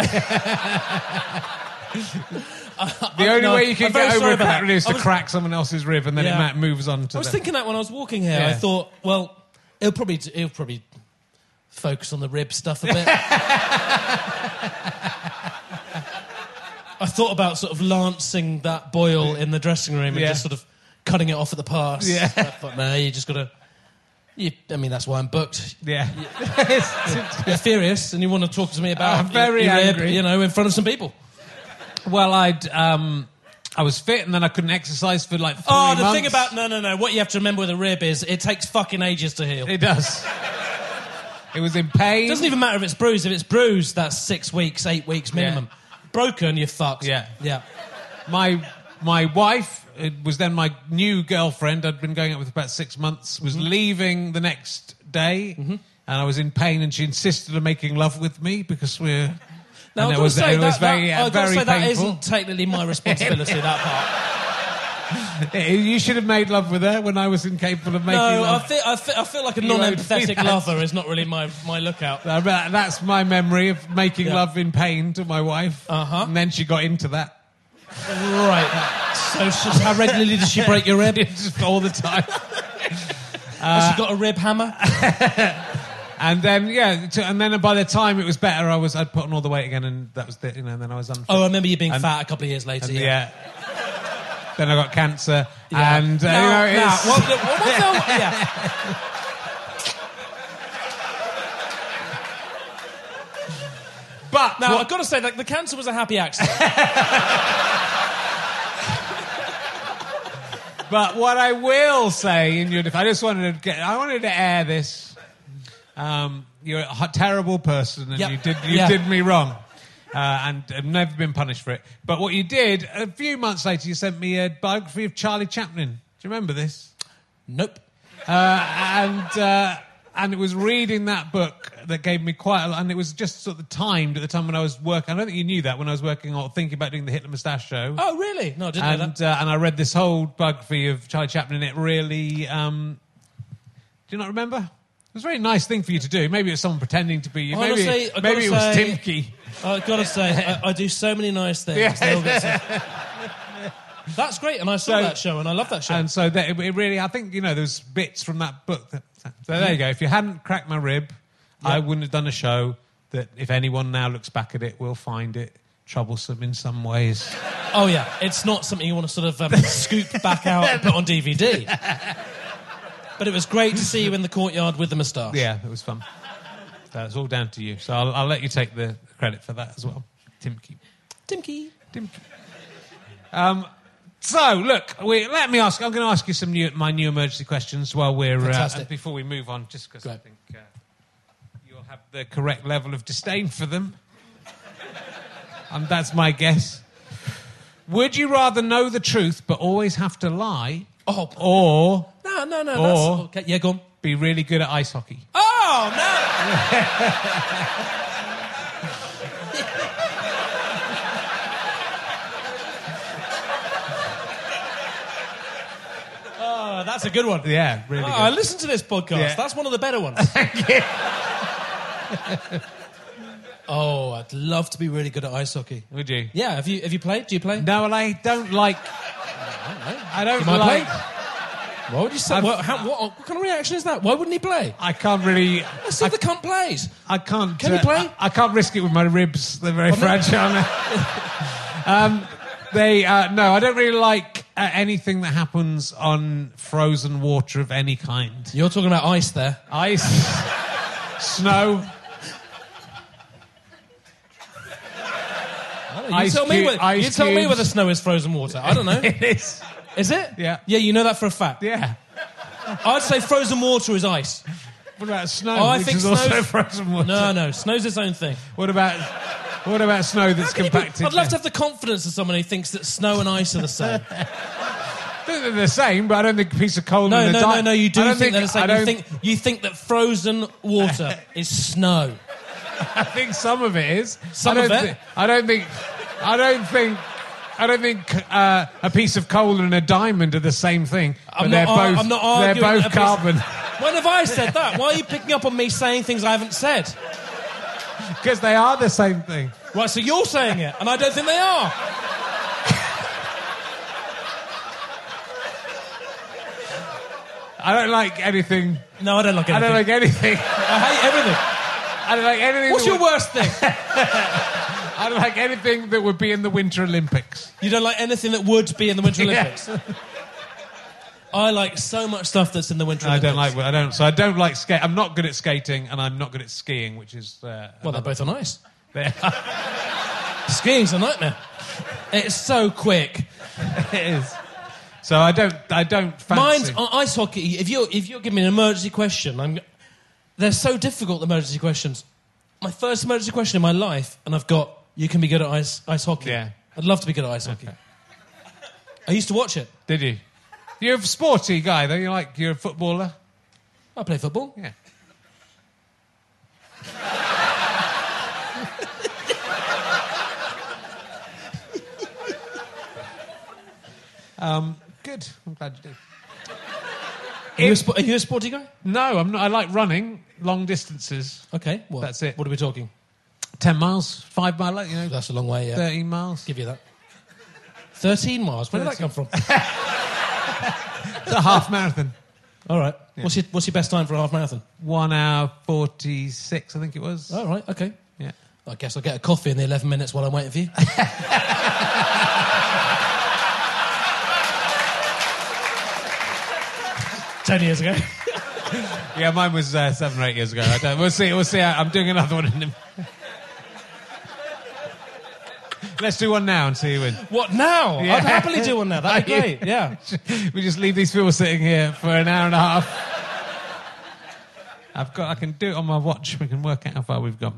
The only no, way you can I'm very get over sorry a about cracked that. rib is I to was- crack someone else's rib and then Yeah. it might moves on to I was the... thinking that when I was walking here. Yeah. I thought, well, he'll probably he'll probably focus on the rib stuff a bit. I thought about sort of lancing that boil in the dressing room and Yeah. just sort of cutting it off at the pass. Yeah. I thought, no, you just got to... You, I mean, that's why I'm booked. Yeah. You're furious and you want to talk to me about I'm very your, your rib, angry. you know, in front of some people. Well, I'd... Um, I was fit and then I couldn't exercise for like three Oh, the months. thing about... No, no, no. What you have to remember with a rib is it takes fucking ages to heal. It does. It was in pain. It doesn't even matter if it's bruised. If it's bruised, that's six weeks, eight weeks minimum. Broken, you're fucked. Yeah. Yeah. My my wife, it was then my new girlfriend, I'd been going out with for about six months, was Mm-hmm. leaving the next day, and I was in pain, and she insisted on making love with me because we're... Now, and I've it got was, to say, it was that, very, that, uh, I've got to very say that painful. isn't technically my responsibility, that part. You should have made love with her when I was incapable of making No, I love. feel, I, feel, I feel like a You won't non-empathetic do that. lover is not really my, my lookout. Uh, but That's my memory of making Yeah. love in pain to my wife. Uh-huh. And then she got into that. Right. So she, how regularly does she break your rib? Just all the time. Has she got a rib hammer? And then, yeah, to, and then by the time it was better, I was, I'd put on all the weight again, and that was the, you know, and then I was unfit. Oh, I remember you being And- fat a couple of years later. And, yeah. yeah. Then I got cancer, Yeah. and, uh, Now- you know, now, it's... what, what, what, what, yeah. But, Now, what- I've got to say, like, the cancer was a happy accident. but what I will say in your defense, I just wanted to get, I wanted to air this. Um, you're a h- terrible person, and Yep. you did you Yeah. did me wrong, uh, and have never been punished for it. But what you did, a few months later, you sent me a biography of Charlie Chaplin. Do you remember this? Nope. Uh, and uh, and it was reading that book that gave me quite a lot, and it was just sort of timed at the time when I was working. I don't think you knew that when I was working or thinking about doing the Hitler Moustache show. Oh, really? No, I didn't know and that. uh, and I read this whole biography of Charlie Chaplin. And it really, um, do you not remember? It was a very nice thing for you to do. Maybe it was someone pretending to be you. Maybe, Honestly, I've maybe it gotta was say- Timke. I've got to say, I, I do so many nice things. Yeah. They all get so- That's great, and I saw So- that show, and I love that show. And so that, it, it really, I think, you know, there's bits from that book. That, so there you go. If you hadn't cracked my rib, I wouldn't have done a show that, if anyone now looks back at it, will find it troublesome in some ways. Oh, yeah. It's not something you want to sort of um, scoop back out and put on D V D. But it was great to see you in the courtyard with the moustache. Yeah, it was fun. That's all down to you. So I'll, I'll let you take the credit for that as well. Timke. Timky. Timke. Um, so, look, we, let me ask, I'm going to ask you some new, my new emergency questions while we're, uh, Fantastic. before we move on, just because I Great. think uh, you'll have the correct level of disdain for them. And that's my guess. Would you rather know the truth but always have to lie, Oh, or no, no, no. Or- That's, okay, yeah, go on. be really good at ice hockey? Oh, no! Oh, that's a good one. Yeah, really Oh, good. I listened to this podcast. Yeah. That's one of the better ones. Oh, I'd love to be really good at ice hockey. Would you? Yeah, have you have you played? Do you play? No, well, I don't like... I don't You might like... play? Why would you say? I've- What, how, what, what kind of reaction is that? Why wouldn't he play? I can't really... Let's see if the cunt plays. I can't. Can you uh, play? I, I can't risk it with my ribs. They're very Well, no- fragile. um, they uh, no, I don't really like uh, anything that happens on frozen water of any kind. You're talking about ice there. Ice, snow. You Ice tell me. cube- Whether, ice you tell me cubes. whether snow is frozen water. I don't know. It is. Is it? Yeah. Yeah, you know that for a fact. Yeah. I'd say frozen water is ice. What about snow? Oh, I which think is also snow's- frozen water. No, no, snow's its own thing. What about what about snow that's How can you be- compacted? I'd love to have the confidence of someone who thinks that snow and ice are the same. They're the same, but I don't think a piece of coal No, and a no, di- no, no. You do I don't think, they're the I same. You don't think you think that frozen water is snow. I think some of it is. Some I of don't it? thi- I don't think. I don't think. I don't think uh, a piece of coal and a diamond are the same thing. But I'm they're not, ar- both. I'm not they're arguing. both that a piece- carbon When have I said that? Why are you picking up on me saying things I haven't said? because they are the same thing. Right, so you're saying it, and I don't think they are. I don't like anything. No, I don't like I anything. don't like anything. I hate everything. I don't like anything. What's that your would, worst thing? I don't like anything that would be in the Winter Olympics. You don't like anything that would be in the Winter Yeah. Olympics. I like so much stuff that's in the Winter I Olympics. don't like. I don't. So I don't like skate. I'm not good at skating, and I'm not good at skiing, which is. Uh, Well, they're both on ice. another- Skiing's a nightmare. It's so quick. it is. So I don't. I don't fancy. Mine's on ice hockey. If you're if you're giving me an emergency question, I'm. They're so difficult. The emergency questions. My first emergency question in my life, and I've got you can be good at ice ice hockey. Yeah. I'd love to be good at ice hockey. I used to watch it. Did you? You're a sporty guy, though. You're like, you're a footballer. I play football. Yeah. um, good. I'm glad you did. Are you, a spo- are you a sporty guy? No, I'm not. I like running long distances. Okay, what? That's it. What are we talking? Ten miles, five mile, you know, That's a long way, yeah. thirteen miles. Give you that. thirteen miles? Where did that come from? It's a half marathon. All right. Yeah. What's your What's your best time for a half marathon? One hour forty six, I think it was. All right. Okay. Yeah. I guess I'll get a coffee in the eleven minutes while I'm waiting for you. Ten years ago. Yeah, mine was uh, seven or eight years ago. I don't, we'll see. We'll see. How, I'm doing another one in them. Let's do one now and see who wins. What now? Yeah. I'd happily do one now. That'd be great. Yeah. We just leave these people sitting here for an hour and a half. I've got. I can do it on my watch. We can work out how far we've gone.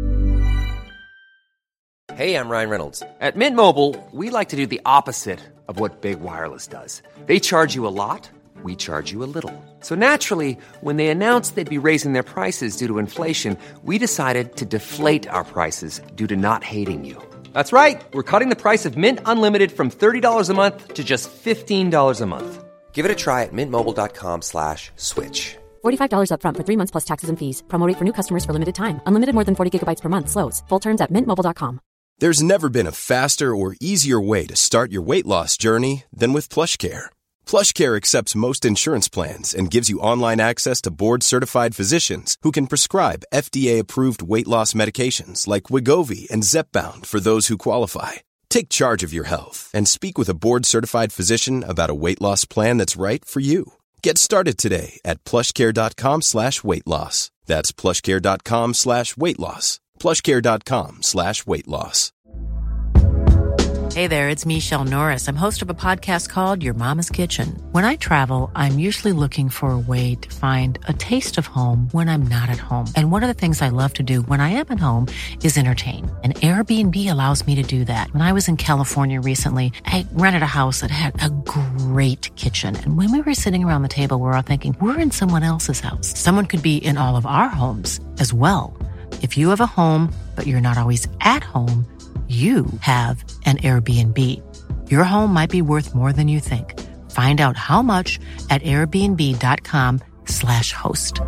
Hey, I'm Ryan Reynolds. At Mint Mobile, we like to do the opposite of what Big Wireless does. They charge you a lot. We charge you a little. So naturally, when they announced they'd be raising their prices due to inflation, we decided to deflate our prices due to not hating you. That's right. We're cutting the price of Mint Unlimited from thirty dollars a month to just fifteen dollars a month. Give it a try at mintmobile.com slash switch. forty-five dollars up front for three months plus taxes and fees. Promo rate for new customers for limited time. Unlimited more than forty gigabytes per month. Slows full terms at mint mobile dot com. There's never been a faster or easier way to start your weight loss journey than with PlushCare. PlushCare accepts most insurance plans and gives you online access to board-certified physicians who can prescribe F D A-approved weight loss medications like Wegovy and Zepbound for those who qualify. Take charge of your health and speak with a board-certified physician about a weight loss plan that's right for you. Get started today at plushcare.com slash weight loss. That's plushcare.com slash weight loss. plushcare.com slash weight loss. Hey there, it's Michelle Norris. I'm host of a podcast called Your Mama's Kitchen. When I travel, I'm usually looking for a way to find a taste of home when I'm not at home. And one of the things I love to do when I am at home is entertain. And Airbnb allows me to do that. When I was in California recently, I rented a house that had a great kitchen. And when we were sitting around the table, we were all thinking, we're in someone else's house. Someone could be in all of our homes as well. If you have a home, but you're not always at home, you have an Airbnb. Your home might be worth more than you think. Find out how much at airbnb.com slash host.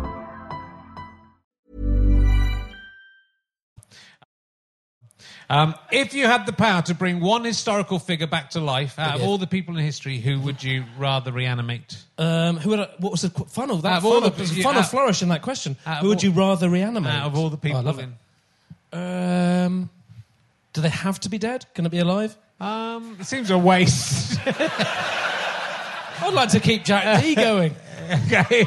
Um, if you had the power to bring one historical figure back to life, out of Okay. all the people in history, who would you rather reanimate? Um, who would I, what was the qu- funnel? That Out of all funnel, the- there's a you- funnel out- flourish in that question. out of Who would all- you rather reanimate? Out of all the Oh, I people love in... it. Um, do they have to be dead? Can it be alive? Um, it seems a waste. I'd like to keep Jack D going. Okay.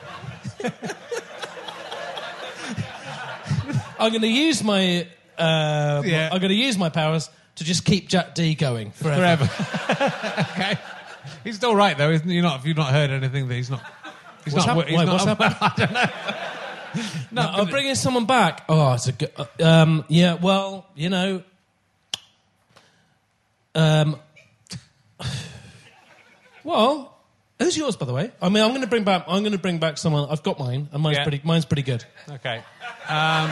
I'm going to use my. Uh, Yeah. I'm going to use my powers to just keep Jack D going forever. Forever. Okay. He's still right, though, isn't he? You're not, if you've not heard anything that he's not... He's What's not, hap- he's wait, not what's happened? I don't know. No, I'm bringing someone back. Oh, it's a good. Uh, um, yeah, well, you know. Um. Well, who's yours, by the way? I mean, I'm going to bring back. I'm going to bring back someone. I've got mine, and mine's Yeah. pretty. Mine's pretty good. Okay. Um,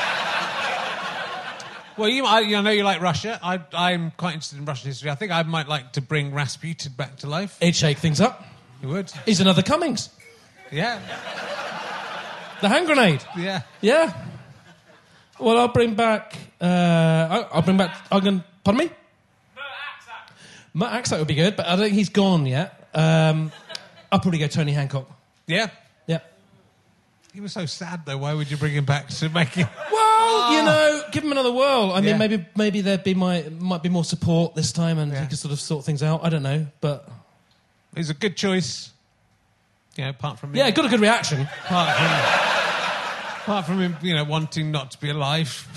well, you, I, I know you like Russia. I, I'm quite interested in Russian history. I think I might like to bring Rasputin back to life. He'd shake things up. You would? He's another Cummings. Yeah. The hand grenade. Yeah. Yeah. Well, I'll bring back. Uh, I'll, I'll bring back. I'm going. Pardon me. Matt Axack would be good, but I don't think he's gone yet. Um, I'll probably go Tony Hancock. Yeah. Yeah. He was so sad, though. Why would you bring him back to make him... Well, you know, give him another whirl. I mean, Yeah. maybe maybe there'd be my, might be more support this time, and Yeah. he could sort of sort things out. I don't know, but He's a good choice. You know, apart from... him- yeah, got a good reaction. Apart from, apart from him, you know, wanting not to be alive.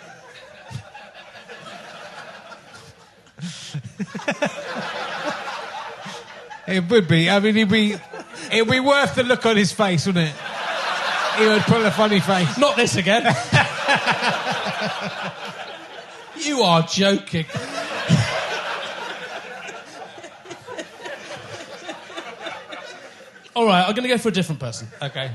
It would be. I mean, he'd be... It'd be worth the look on his face, wouldn't it? He would pull a funny face. Not this again. You are joking. All right, I'm going to go for a different person. Okay.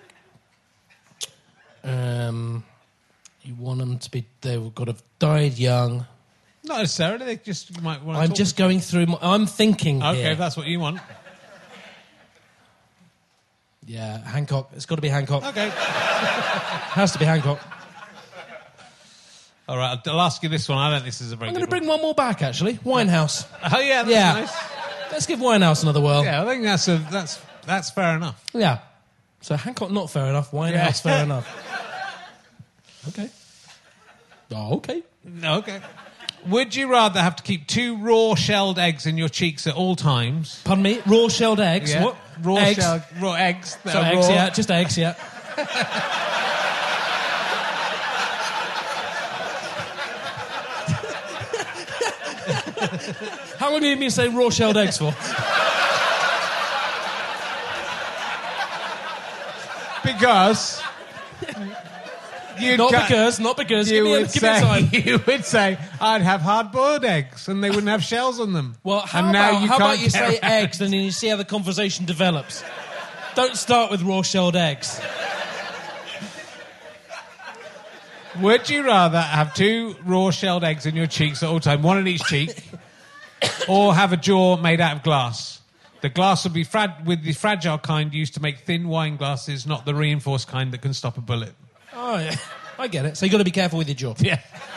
Um, you want them to be... They've got to have died young. Not necessarily. They just might want to I'm talk just to- going through... My, I'm thinking Okay, here. if that's what you want. Yeah, Hancock. It's got to be Hancock. Okay. Has to be Hancock. All right, I'll, I'll ask you this one. I don't think this is a very I'm good going to bring one. one more back, actually. Winehouse. Oh, yeah, that's Yeah. nice. Let's give Winehouse another whirl. Yeah, I think that's a, that's that's fair enough. Yeah. So Hancock, not fair enough. Winehouse, Yeah. fair enough. Okay. Oh, okay. Okay. Would you rather have to keep two raw shelled eggs in your cheeks at all times? Pardon me? Raw shelled eggs? Yeah. What? Raw eggs? shelled raw eggs. that So are eggs, raw. yeah. Just eggs, yeah. How long have you been saying raw shelled eggs for? Because you'd Not ca- because, not because. you Give me, a, would give me a say time. you would say I'd have hard-boiled eggs and they wouldn't have shells on them. Well, how and now about you how can't about you get say around- eggs and then you see how the conversation develops? Don't start with raw shelled eggs. Would you rather have two raw shelled eggs in your cheeks at all time, one in each cheek, or have a jaw made out of glass? The glass would be frag- with the fragile kind used to make thin wine glasses, not the reinforced kind that can stop a bullet. Oh, yeah. I get it. So you've got to be careful with your jaw. Yeah.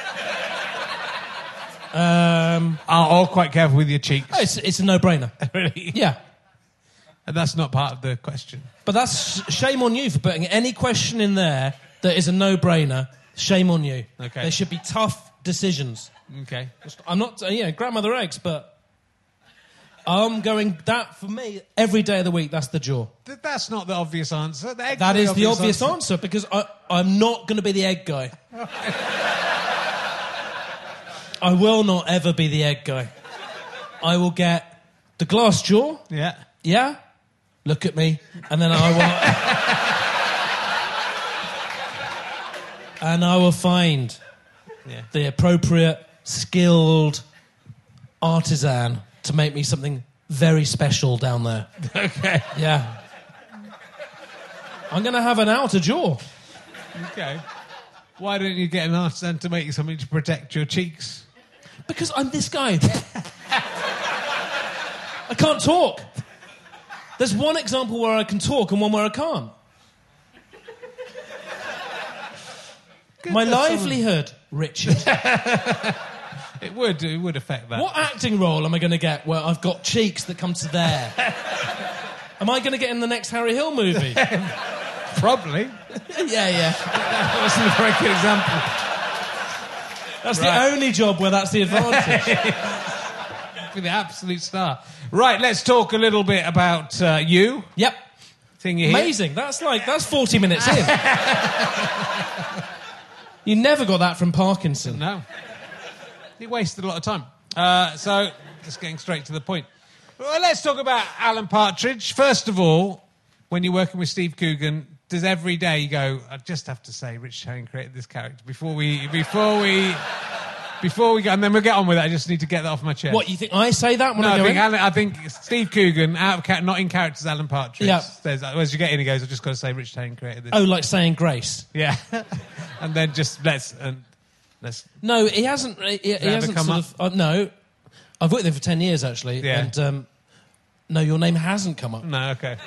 Um, Oh, or quite careful with your cheeks. oh, it's, it's a no-brainer. Really? Yeah. And that's not part of the question. But that's sh- shame on you for putting any question in there that is a no-brainer. Shame on you. Okay. There should be tough decisions. Okay. I'm not, uh, yeah, grandmother eggs, but I'm going, that for me, every day of the week, that's the jaw. Th- That's not the obvious answer. The eggs That are is the obvious answer, because I, I'm not going to be the egg guy. I will not ever be the egg guy. I will get the glass jaw, Yeah. yeah? Look at me, and then I will... and I will find Yeah. the appropriate, skilled artisan to make me something very special down there. Okay. Yeah. I'm going to have an outer jaw. Okay. Why don't you get an artisan to make you something to protect your cheeks? Because I'm this guy. I can't talk. There's one example where I can talk and one where I can't. My livelihood, Richard. It would. It would affect that. What acting role am I going to get where I've got cheeks that come to there? Am I going to get in the next Harry Hill movie? Probably. yeah, yeah. That wasn't a very good example. That's Right. the only job where that's the advantage. Be the absolute star. Right, let's talk a little bit about uh, you. Yep. Thing you hear. Amazing. That's like, that's forty minutes in. You never got that from Parkinson. No. He wasted a lot of time. Uh, so, just getting straight to the point. Well, let's talk about Alan Partridge. First of all, when you're working with Steve Coogan, does every day you go, I just have to say Richard Herring created this character before we... Before we Before we go, and then we'll get on with it. I just need to get that off my chest. What, you think I say that when No, I I go think, in? Alan, I think Steve Coogan, out of ca- not in character as Alan Partridge. Yeah. Says, as you get in, he goes, I've just got to say Richard Herring created this. Oh, like saying grace. Yeah. And then just let's... And let's No, he hasn't. He, he ever hasn't come sort up? of. Uh, no, I've worked there for ten years actually, Yeah. and um, no, your name hasn't come up. no, okay.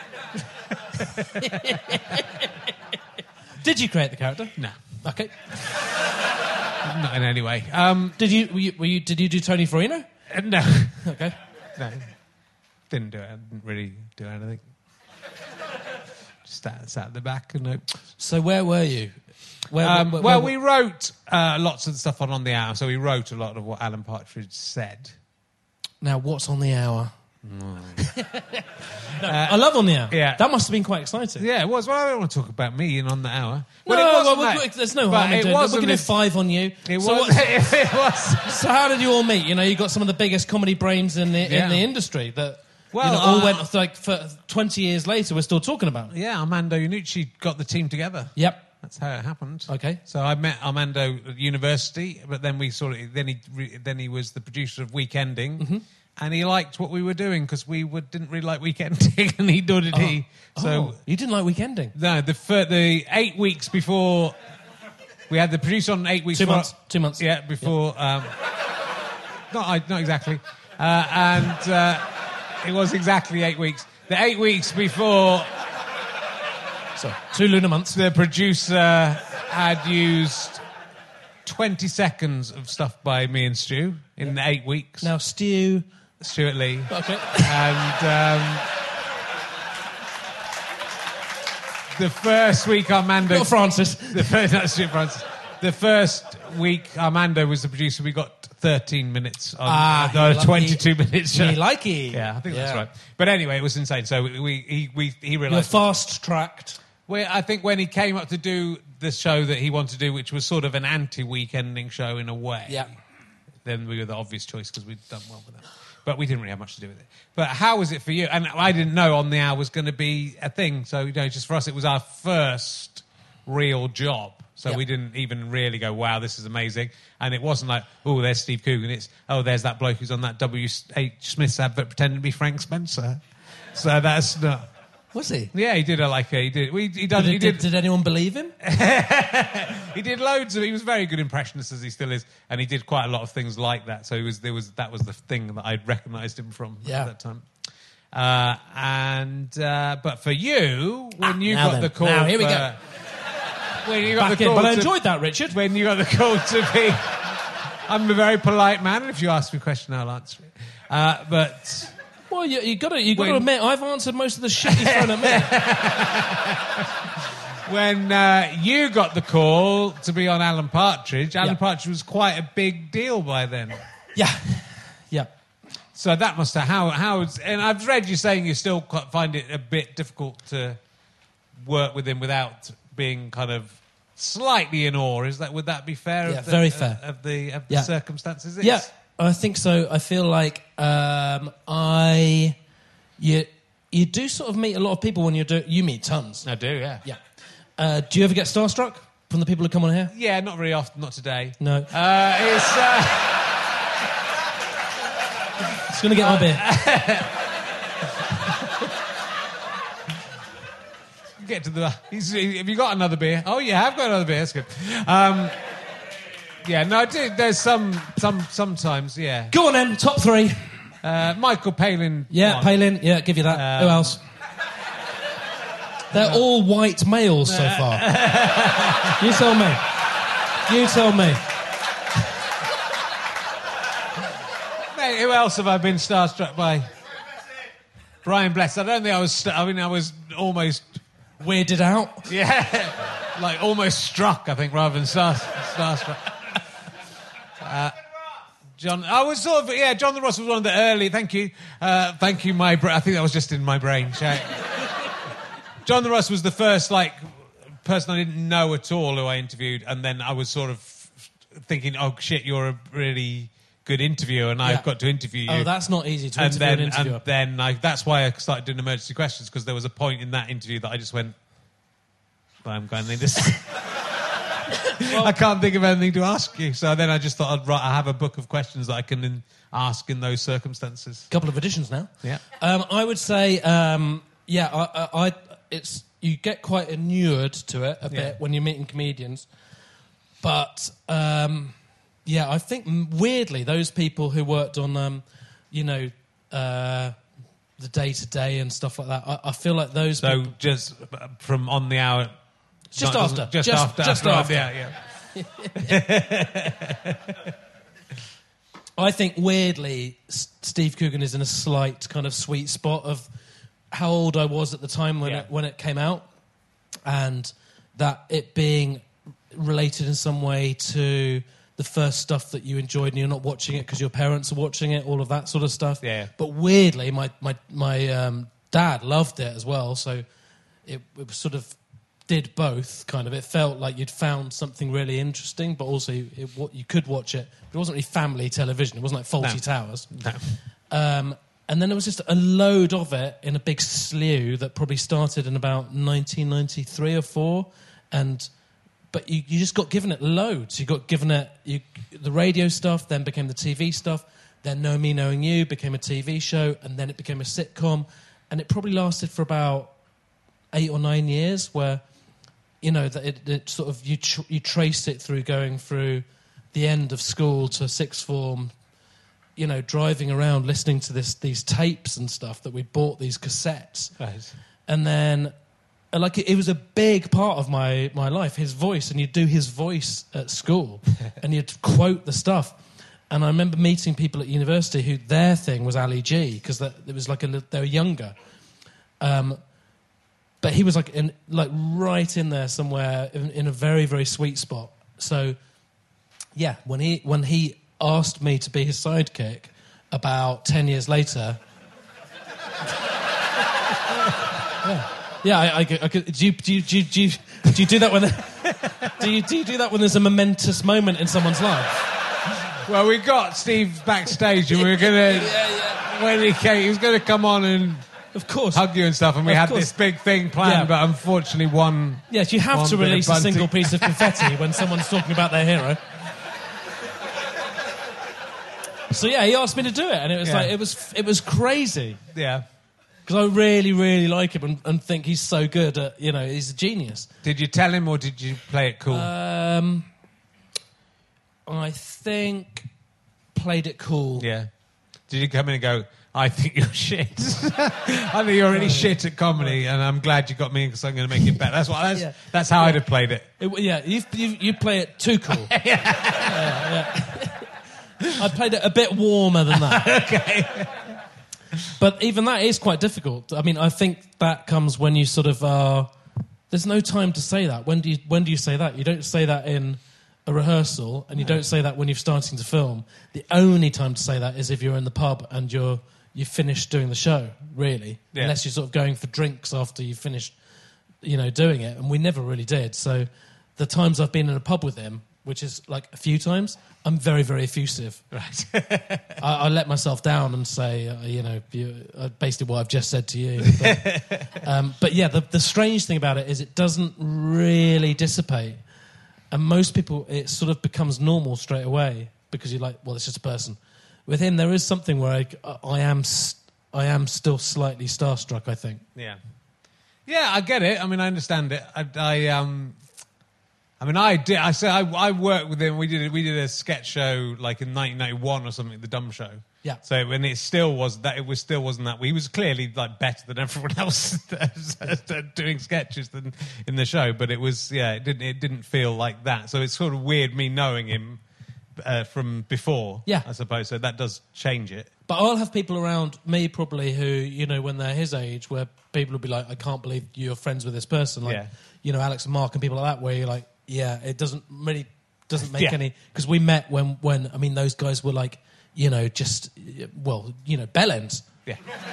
Did you create the character? No. Okay. Not in any way. Um, Did you? Were you? Were you did you do Tony Farina? uh, no. Okay. No. Didn't do it. I didn't really do anything. Just sat, sat at the back and no. So where were you? Where, Um, where- well, where- we wrote uh, lots of the stuff on On the Hour, so we wrote a lot of what Alan Partridge said. Now, what's on the hour? no, I love on the hour. yeah. That must have been quite exciting. Yeah, it was. Well, I don't want to talk about me and On the Hour. No, Well, it well, wasn't well, that- there's no but harm in it doing it. We're wasn't going to do as- five on you. It so, was. what- It was. so how did you all meet? You know, you got some of the biggest comedy brains in the Yeah. in the industry that Well, you know, all uh, went like for twenty years later. We're still talking about. Yeah, Armando Iannucci got the team together. Yep. That's how it happened. Okay. So I met Armando at university, but then we sort of then he re- then he was the producer of Weekending, Mm-hmm. and he liked what we were doing because we would, didn't really like weekending, and he nor did he. Oh, So oh, you didn't like weekending? no, the fir- the eight weeks before we had the producer on eight weeks. Two before- months. Two months. Yeah, before. Um, not I- not exactly, uh, and uh, it was exactly eight weeks. The eight weeks before. So two lunar months. The producer had used twenty seconds of stuff by me and Stu in the eight weeks. Now, Stu... Stuart Lee. Okay. And um, the first week Armando... Not Francis. The first, not Stuart Francis. The first week Armando was the producer, we got thirteen minutes on Ah, uh, he twenty-two lucky. minutes. He likey. Yeah, I think Yeah. that's right. But anyway, it was insane. So we, we he, we, he You're realised... fast-tracked. Well, I think when he came up to do the show that he wanted to do, which was sort of an anti-weekending show in a way, Yeah. then we were the obvious choice because we'd done well with that. But we didn't really have much to do with it. But how was it for you? And I didn't know On the Hour was going to be a thing. So, you know, just for us, it was our first real job. So Yeah. we didn't even really go, wow, this is amazing. And it wasn't like, oh, there's Steve Coogan. It's, oh, there's that bloke who's on that W H Smith's advert pretending to be Frank Spencer. So that's not... Was he? Yeah, he did a, like a, he did we he done Did, he did, did, did anyone believe him? he did loads of he was a very good impressionist as he still is, and he did quite a lot of things like that. So he was there was that was the thing that I'd recognised him from Yeah. at that time. Uh, and uh, but for you, when Ah, you now got then. the call, Now, here we for- go. When you got Back the in. call, But I to- enjoyed that, Richard. When you got the call to be, I'm a very polite man, and if you ask me a question, I'll answer it. Uh, but. Well, you, you got to you got to When- admit, I've answered most of the shit you've thrown at me. When uh, you got the call to be on Alan Partridge, Alan Yeah. Partridge was quite a big deal by then. Yeah, yeah. So that must have how how. And I've read you saying you still quite find it a bit difficult to work with him without being kind of slightly in awe. Is that would that be fair? Yeah, of the, very fair. Of, of the of Yeah. the circumstances. It's- Yeah, I think so. I feel like um, I you you do sort of meet a lot of people when you do you meet tons. I do. Yeah. Yeah. Uh, do you ever get starstruck from the people who come on here? Yeah, not very often. Not today. No. Uh, it's. Uh, Just gonna get my beer. Get to the. He's, have you got another beer? Oh yeah, I've got another beer. That's good. Um, yeah, no, I do. There's some, some, sometimes, yeah. Go on then, top three. Uh, Michael Palin. Yeah, one. Palin. Yeah, give you that. Um, Who else? They're all white males so far. You tell me. You tell me. Mate, who else have I been starstruck by? Brian Blessed. I don't think I was. St- I mean, I was almost. Weirded out. Yeah, like almost struck. I think rather than star, starstruck. Uh, John, I was sort of yeah. John the Ross was one of the early. Thank you, uh, thank you. My, bra- I think that was just in my brain. Shall- John the Ross was the first like person I didn't know at all who I interviewed, and then I was sort of thinking, "Oh shit, you're a really good interviewer, and Yeah. I've got to interview you." Oh, that's not easy to and interview then, an interviewer. And then I, that's why I started doing emergency questions, because there was a point in that interview that I just went, I'm going to need this. I can't think of anything to ask you. So then I just thought I'd write, I have a book of questions that I can in, ask in those circumstances. Couple of editions now. Yeah. Um, I would say, um, yeah, I, I, I, it's you get quite inured to it a Yeah. bit when you're meeting comedians, but um, yeah, I think mm, weirdly those people who worked on, um, you know, uh, the day to day and stuff like that, I, I feel like those. So people, just from on the hour... Just not- after. Just, Just- after. just after. after. Yeah, yeah. I think weirdly, S- Steve Coogan is in a slight kind of sweet spot of how old I was at the time when Yeah. it, when it came out, and that it being related in some way to the first stuff that you enjoyed and you're not watching it because your parents are watching it, all of that sort of stuff. Yeah. But weirdly, my my my um, dad loved it as well, so it, it sort of did both. Kind of, it felt like you'd found something really interesting, but also it, what you could watch it. But it wasn't really family television. It wasn't like Fawlty No. Towers. No. Um, and then there was just a load of it in a big slew that probably started in about nineteen ninety-three or four, and but you, you just got given it loads. You got given it you, the radio stuff, then became the T V stuff, Then Know Me, Knowing You became a T V show, and then it became a sitcom, and it probably lasted for about eight or nine years, where, you know, that it, it sort of, you tr- you traced it through going through the end of school to sixth form, you know, driving around listening to this these tapes and stuff that we bought, these cassettes. Right. And then, uh, like, it, it was a big part of my, my life, his voice, and you'd do his voice at school, and you'd quote the stuff. And I remember meeting people at university who their thing was Ali G, because it was like a, they were younger. Um, but he was like in, like right in there somewhere in, in a very, very sweet spot. So, yeah, when he when he asked me to be his sidekick about ten years later... yeah. Yeah, I, I, could, I could. Do you do you, do you, do you, do you do that when? do you do you do that when there's a momentous moment in someone's life? Well, we got Steve backstage, and we were gonna. yeah, yeah. When he came, he was gonna come on and, of course, hug you and stuff, and we of had course. this big thing planned, Yeah. but unfortunately, one. Yes, you have one to bit of release a bunting. single piece of confetti when someone's talking about their hero. So yeah, he asked me to do it, and it was Yeah. like it was it was crazy. Yeah. Because I really, really like him and, and think he's so good at, you know, he's a genius. Did you tell him, or did you play it cool? Um, I think played it cool. Yeah. Did you come in and go, I think you're shit. I think you're really shit at comedy, and I'm glad you got me in because I'm going to make it better. That's what. That's, Yeah. that's how I'd have played it. It, yeah, you, you you play it too cool. yeah. yeah. I played it a bit warmer than that. Okay. But even that is quite difficult. I mean, I think that comes when you sort of are... There's no time to say that. When do you when do you say that? You don't say that in a rehearsal, and you don't say that when you're starting to film. The only time to say that is if you're in the pub and you're you've finished doing the show, really. Yeah. Unless you're sort of going for drinks after you've finished, you know, doing it. And we never really did. So the times I've been in a pub with him, which is like a few times, I'm very, very effusive. Right. I, I let myself down and say, uh, you know, you, uh, basically what I've just said to you. But, um, but yeah, the, the strange thing about it is it doesn't really dissipate. And most people, it sort of becomes normal straight away because you're like, well, it's just a person. With him, there is something where I, I am, I am still slightly starstruck, I think. Yeah. Yeah, I get it. I mean, I understand it. I, I um... I mean, I did. I said I, I worked with him. We did we did a sketch show like in nineteen ninety-one or something, the Dumb Show. Yeah. So when it still was that, it was still wasn't that. He was clearly like better than everyone else doing sketches than in the show. But it was yeah, it didn't it didn't feel like that. So it's sort of weird me knowing him uh, from before. Yeah. I suppose so. That does change it. But I'll have people around me probably who, you know, when they're his age, where people will be like, I can't believe you're friends with this person. Like, Yeah. you know, Alex and Mark and people like that, where you're like, yeah, it doesn't really doesn't make Yeah. any... Because we met when, when, I mean, those guys were like, you know, just, well, you know, bellends. Yeah.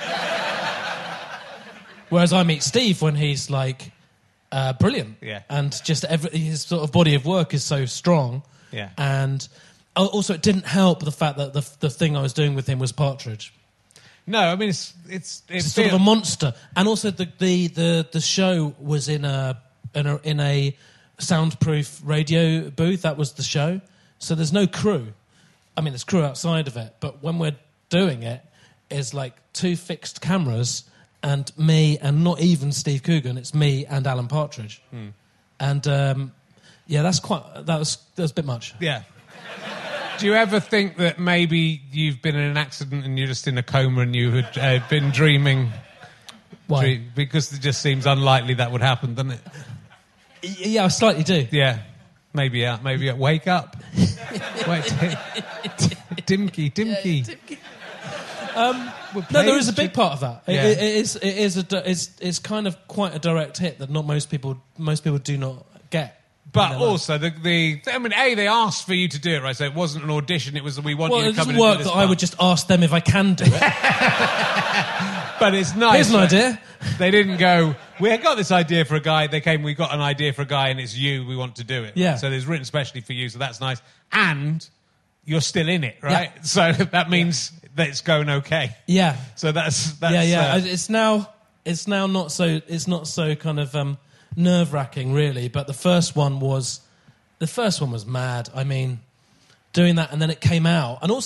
Whereas I meet Steve when he's like, uh, brilliant. Yeah. And just every, his sort of body of work is so strong. Yeah. And also it didn't help the fact that the, the thing I was doing with him was Partridge. No, I mean it's it's It's sort of a monster, and also the the the, the show was in a, in a in a soundproof radio booth. That was the show, so there's no crew. I mean, there's crew outside of it, but when we're doing it, it's like two fixed cameras and me, and not even Steve Coogan. It's me and Alan Partridge, Hmm. and um, yeah, that's quite that was that was a bit much. Yeah. Do you ever think that maybe you've been in an accident and you're just in a coma and you had uh, been dreaming? Why? Dream, because it just seems unlikely that would happen, doesn't it? Y- Yeah, I slightly do. Yeah. Maybe out. Maybe out. Wake up. Wait. Dimky. Dimky. Um, We're no, playing there is a big stri- part of that. It, Yeah. it, it is. It is a. di- It's. It's kind of quite a direct hit that not most people. Most people do not get. But in their life. also, the, the I mean, A, they asked for you to do it, right? So it wasn't an audition, it was we want well, you it to come doesn't in and work do this that I part. would just ask them if I can do it. But it's nice. Here's an right? idea. They didn't go, we got this idea for a guy. They came, we got an idea for a guy and it's you, we want to do it. Yeah. So there's written specially for you, so that's nice. And you're still in it, right? Yeah. So that means that it's going okay. Yeah. So that's... that's yeah, yeah. uh, It's now. It's now not so. It's not so kind of um, nerve wracking, really. But the first one was. The first one was mad. I mean, doing that and then it came out, and also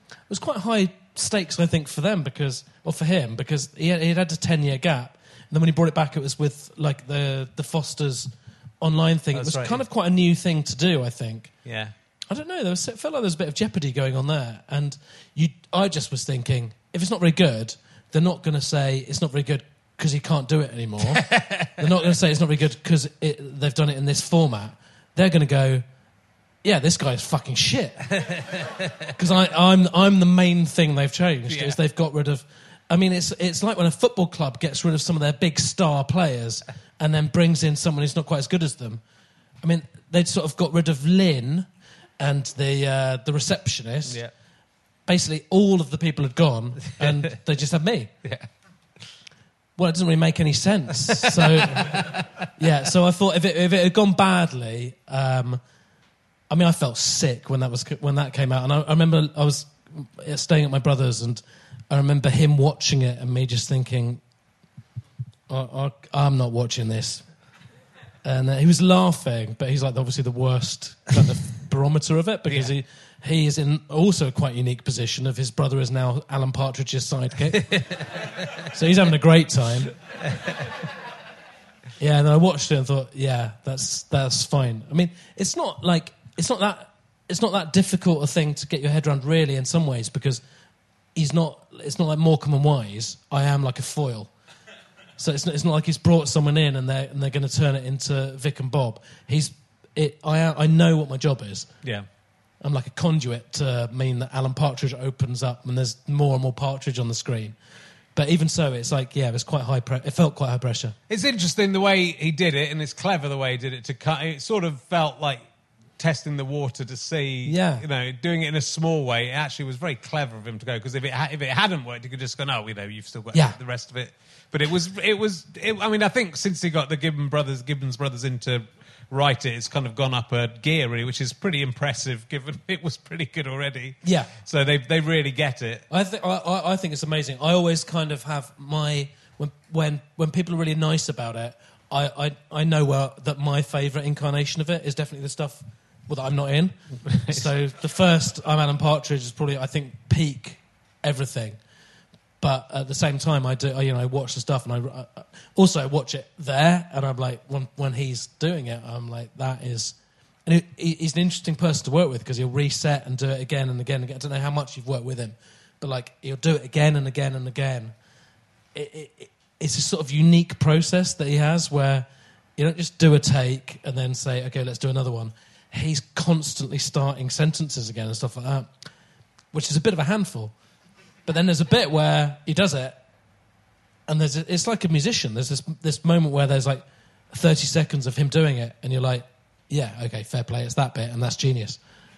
it was quite high stakes, I think, for them because, or for him, because he had, he had a ten-year gap. And then when he brought it back, it was with like the the Fosters online thing. That's it was right, kind yeah. of quite a new thing to do, I think. Yeah. I don't know. There was, it felt like there was a bit of jeopardy going on there, and you, I just was thinking, if it's not very good, they're not going to say it's not very good because he can't do it anymore. They're not going to say it's not very good because they've done it in this format. They're going to go, yeah, this guy's fucking shit. Because I'm I'm the main thing they've changed Yeah. is they've got rid of. I mean, it's it's like when a football club gets rid of some of their big star players and then brings in someone who's not quite as good as them. I mean, they'd sort of got rid of Lynn and the uh, the receptionist. Yeah. Basically, all of the people had gone, and they just had me. Yeah. Well, it doesn't really make any sense. So, yeah. So I thought if it if it had gone badly, um, I mean, I felt sick when that was when that came out, and I, I remember I was staying at my brother's, and I remember him watching it, and me just thinking, I, I, "I'm not watching this." And uh, he was laughing, but he's like obviously the worst kind of barometer of it because Yeah. he he is in also a quite unique position of his brother is now Alan Partridge's sidekick. So he's having a great time. Yeah, and then I watched it and thought, yeah, that's that's fine. I mean, it's not like it's not that it's not that difficult a thing to get your head around really in some ways because he's not it's not like Morecambe and Wise. I am like a foil. So it's not, it's not like he's brought someone in and they're and they're going to turn it into Vic and Bob. He's it. I I know what my job is. Yeah. I'm like a conduit to mean that Alan Partridge opens up and there's more and more Partridge on the screen. But even so, it's like yeah, it was quite high. Pre- it felt quite high pressure. It's interesting the way he did it, and it's clever the way he did it to cut. It sort of felt like testing the water to see, Yeah. you know, doing it in a small way. It actually was very clever of him to go because if it ha- if it hadn't worked, he could just go, no, you know, you've still got Yeah. the rest of it. But it was it was. It, I mean, I think since he got the Gibbon brothers, Gibbons brothers in to write it, it's kind of gone up a gear, really, which is pretty impressive given it was pretty good already. Yeah. So they they really get it. I think I, I I think it's amazing. I always kind of have my when when when people are really nice about it. I I, I know where, that my favourite incarnation of it is definitely the stuff well, that I'm not in. So the first I'm Alan Partridge is probably I think peak everything. But at the same time, I do. I, you know, I watch the stuff, and I, I also watch it there, and I'm like, when when he's doing it, I'm like, that is. And he, he's an interesting person to work with because he'll reset and do it again and again and again. I don't know how much you've worked with him, but like he'll do it again and again and again. It, it, it, it's a sort of unique process that he has where you don't just do a take and then say, okay, let's do another one. He's constantly starting sentences again and stuff like that, which is a bit of a handful. But then there's a bit where he does it, and there's a, it's like a musician. There's this this moment where there's like thirty seconds of him doing it, and you're like, yeah, okay, fair play. It's that bit, and that's genius.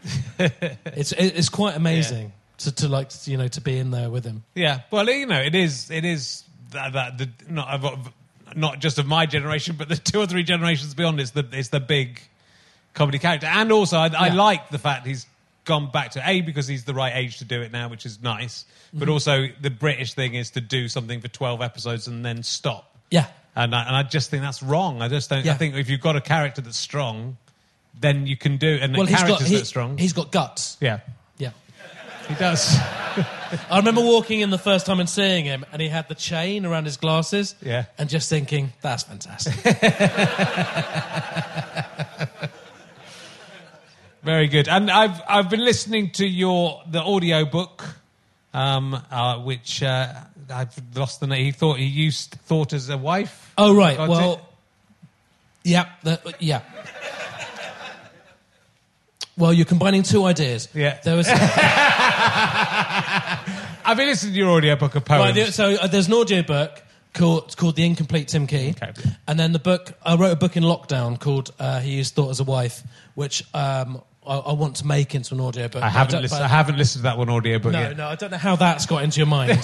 it's it, it's quite amazing yeah. to, to like you know to be in there with him. Yeah, well, you know, it is it is that, that the not of, not just of my generation, but the two or three generations beyond. It's the it's the big comedy character, and also I, I Yeah. like the fact he's gone back to A because he's the right age to do it now, which is nice. But Mm-hmm. also the British thing is to do something for twelve episodes and then stop. Yeah, And I, and I just think that's wrong. I just don't. Yeah. I think if you've got a character that's strong, then you can do and well, the he's characters got he, that are strong. he's got guts. Yeah, Yeah. he does. I remember walking in the first time and seeing him, and he had the chain around his glasses. Yeah. And just thinking, that's fantastic. Very good. And I've I've been listening to your the audio book, um, uh, which uh, I've lost the name. He thought he used thought as a wife. Oh right. Got Well, it? yeah, the, yeah. Well, you're combining two ideas. Yeah. There was I've been listening to your audio book of poems. right, there- so uh, there's an audio book called it's called The Incomplete Tim Key, Okay. and then the book I wrote a book in lockdown called uh, He Used Thought as a Wife, which um, I, I want to make into an audio book. I haven't don't- listened. but- I haven't listened to that one audio book No, yet. no, I don't know how that's got into your mind.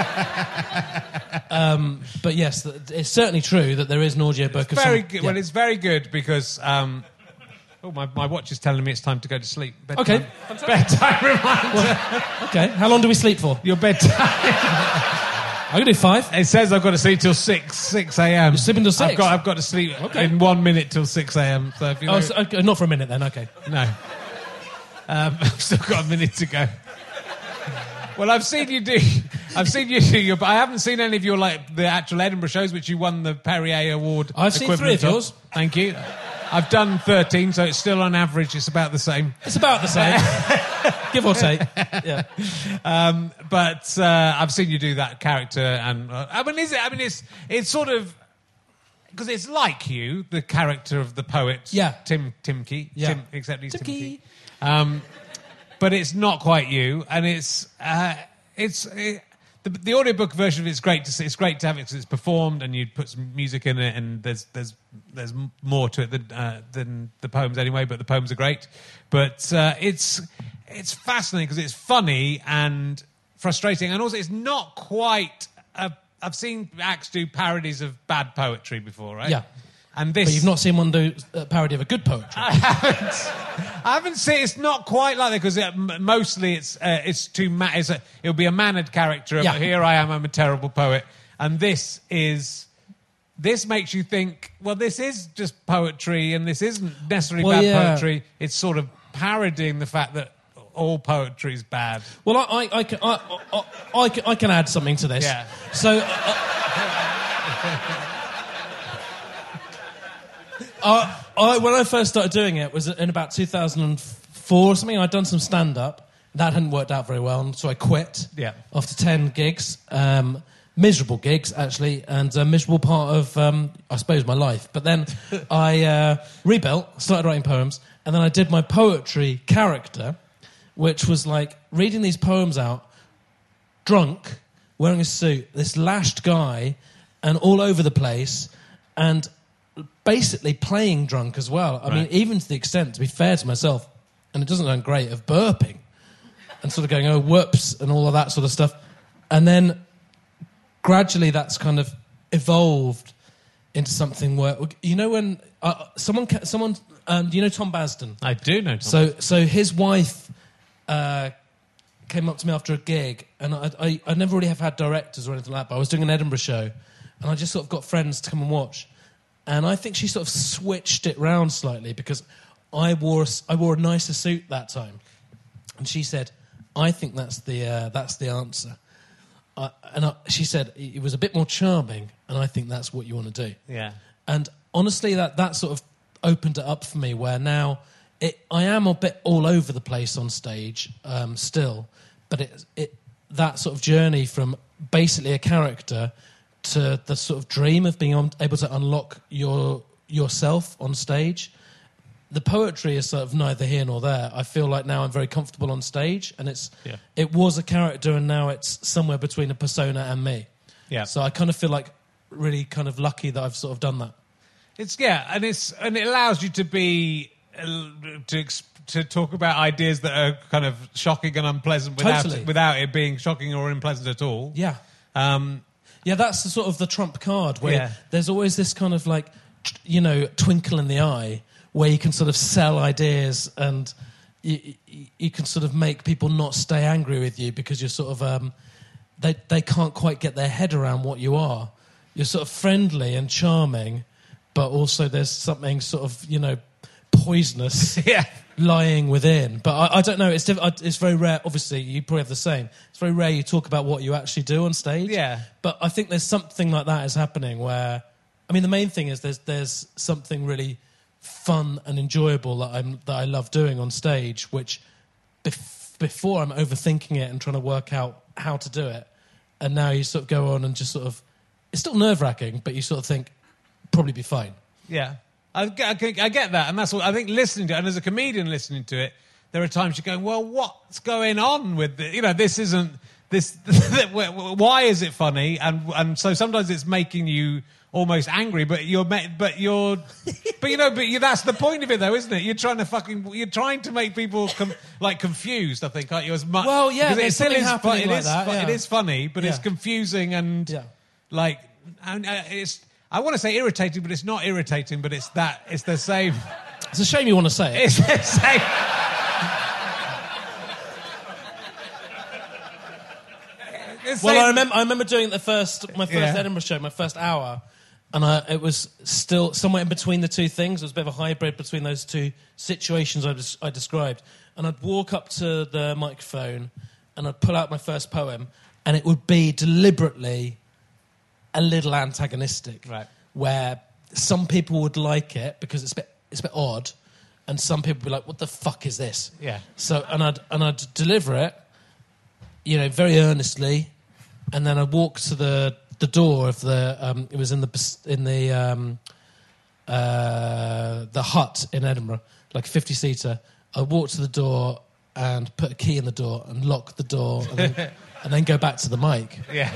um, but yes, th- it's certainly true that there is an audio book of Very some, good. yeah. Well, it's very good because. Um, oh, my, my watch is telling me it's time to go to sleep. Bedtime. Okay. Bedtime reminder. Okay, how long do we sleep for? Your bedtime. I'm going to do five. It says I've got to sleep till six six a.m. You're sleeping till six? I've got I've got to sleep Okay. in one minute till six a.m. So if you Oh, know, so, okay, not for a minute then, okay. no, um, I've still got a minute to go. Well, I've seen you do. I've seen you do your, but I haven't seen any of your like the actual Edinburgh shows, which you won the Perrier Award. I've seen three of yours. Thank you. I've done thirteen, so it's still on average. It's about the same. It's about the same, give or take. Yeah. Um, but uh, I've seen you do that character, and uh, I mean, is it? I mean, it's it's sort of because it's like you, the character of the poet. Yeah. Tim Timke. Yeah. Tim, except he's Timke. Timke. Um, but it's not quite you, and it's uh, it's. It, The, the audiobook version of it's great to see. It's great to have it because it's performed and you put some music in it, and there's there's there's more to it than uh, than the poems anyway. But the poems are great. But uh, it's it's fascinating because it's funny and frustrating, and also it's not quite. A, I've seen acts do parodies of bad poetry before, right? Yeah. And this, But you've not seen one do a parody of a good poetry. I haven't. I haven't seen. It's not quite like that because it, m- mostly it's uh, it's too. Ma- it's a, it'll be a mannered character. Yeah. But here I am. I'm a terrible poet, and this is. This makes you think. Well, this is just poetry, and this isn't necessarily Well, bad yeah. poetry. It's sort of parodying the fact that all poetry is bad. Well, I, I, I, can, I, I, I, can, I can add something to this. Yeah. So, uh, I, I, when I first started doing it was in about two thousand four or something. I'd done some stand-up. That hadn't worked out very well, and so I quit Yeah. after ten gigs. Um, miserable gigs, actually, and a miserable part of, um, I suppose, my life. But then I uh, rebuilt, started writing poems, and then I did my poetry character, which was like reading these poems out, drunk, wearing a suit, this lashed guy, and all over the place, and basically playing drunk as well. I Right. mean, even to the extent, to be fair to myself, and it doesn't sound great, of burping and sort of going, oh, whoops, and all of that sort of stuff. And then gradually that's kind of evolved into something where, you know, when uh, someone, ca- someone, um, do you know Tom Basden? I do know. Tom. So, so his wife uh, came up to me after a gig, and I, I, I never really have had directors or anything like that, but I was doing an Edinburgh show, and I just sort of got friends to come and watch. And I think she sort of switched it round slightly because I wore a, I wore a nicer suit that time, and she said, "I think that's the uh, that's the answer." Uh, and I, she said it was a bit more charming, and I think that's what you want to do. Yeah. And honestly, that that sort of opened it up for me, where now it, I am a bit all over the place on stage um, still, but it it that sort of journey from basically a character to the sort of dream of being on, able to unlock your yourself on stage. The poetry is sort of neither here nor there. I feel like now I'm very comfortable on stage, and it's Yeah. it was a character, and now it's somewhere between a persona and me. Yeah. So I kind of feel like really kind of lucky that I've sort of done that. It's yeah, and it's and it allows you to be uh, to ex- to talk about ideas that are kind of shocking and unpleasant without Totally. without it being shocking or unpleasant at all. Yeah. Um, Yeah, that's the sort of the trump card where Yeah. there's always this kind of like, t- you know, twinkle in the eye where you can sort of sell ideas and you, you, you can sort of make people not stay angry with you because you're sort of, um, they, they can't quite get their head around what you are. You're sort of friendly and charming, but also there's something sort of, you know, poisonous yeah. lying within. But I, I don't know, it's diff- I- it's very rare, obviously, you probably have the same. It's very rare you talk about what you actually do on stage. Yeah. But I think there's something like that is happening where, I mean, the main thing is there's there's something really fun and enjoyable that I'm that I love doing on stage, which bef- before I'm overthinking it and trying to work out how to do it, and now you sort of go on and just sort of, it's still nerve-wracking, but you sort of think, probably be fine. Yeah, I get, I get that, and that's what I think. Listening to it, and as a comedian listening to it, there are times you're going, "Well, what's going on with it? You know, this isn't this. Why is it funny?" And and so sometimes it's making you almost angry, but you're but you're but you know, but you, that's the point of it, though, isn't it? You're trying to fucking you're trying to make people com, like confused. I think, aren't you? As much Well, yeah, because it there's still something is happening fun, it like is that, fu- yeah. it is funny, but it's Yeah. confusing and Yeah. like and uh, it's. I want to say irritating, but it's not irritating. But it's that it's the same. It's a shame you want to say it. It's the same. It's the Well, same- I remember, I remember doing the first, my first Yeah. Edinburgh show, my first hour, and I, it was still somewhere in between the two things. It was a bit of a hybrid between those two situations I, des- I described. And I'd walk up to the microphone, and I'd pull out my first poem, and it would be deliberately a little antagonistic, right? Where some people would like it because it's a bit, it's a bit odd, and some people would be like, "What the fuck is this?" Yeah. So, and I'd and I'd deliver it, you know, very earnestly, and then I'd walk to the the door of the. Um, it was in the in the um, uh, the hut in Edinburgh, like a fifty seater. I'd walk to the door and put a key in the door and lock the door, and then, and then go back to the mic. Yeah.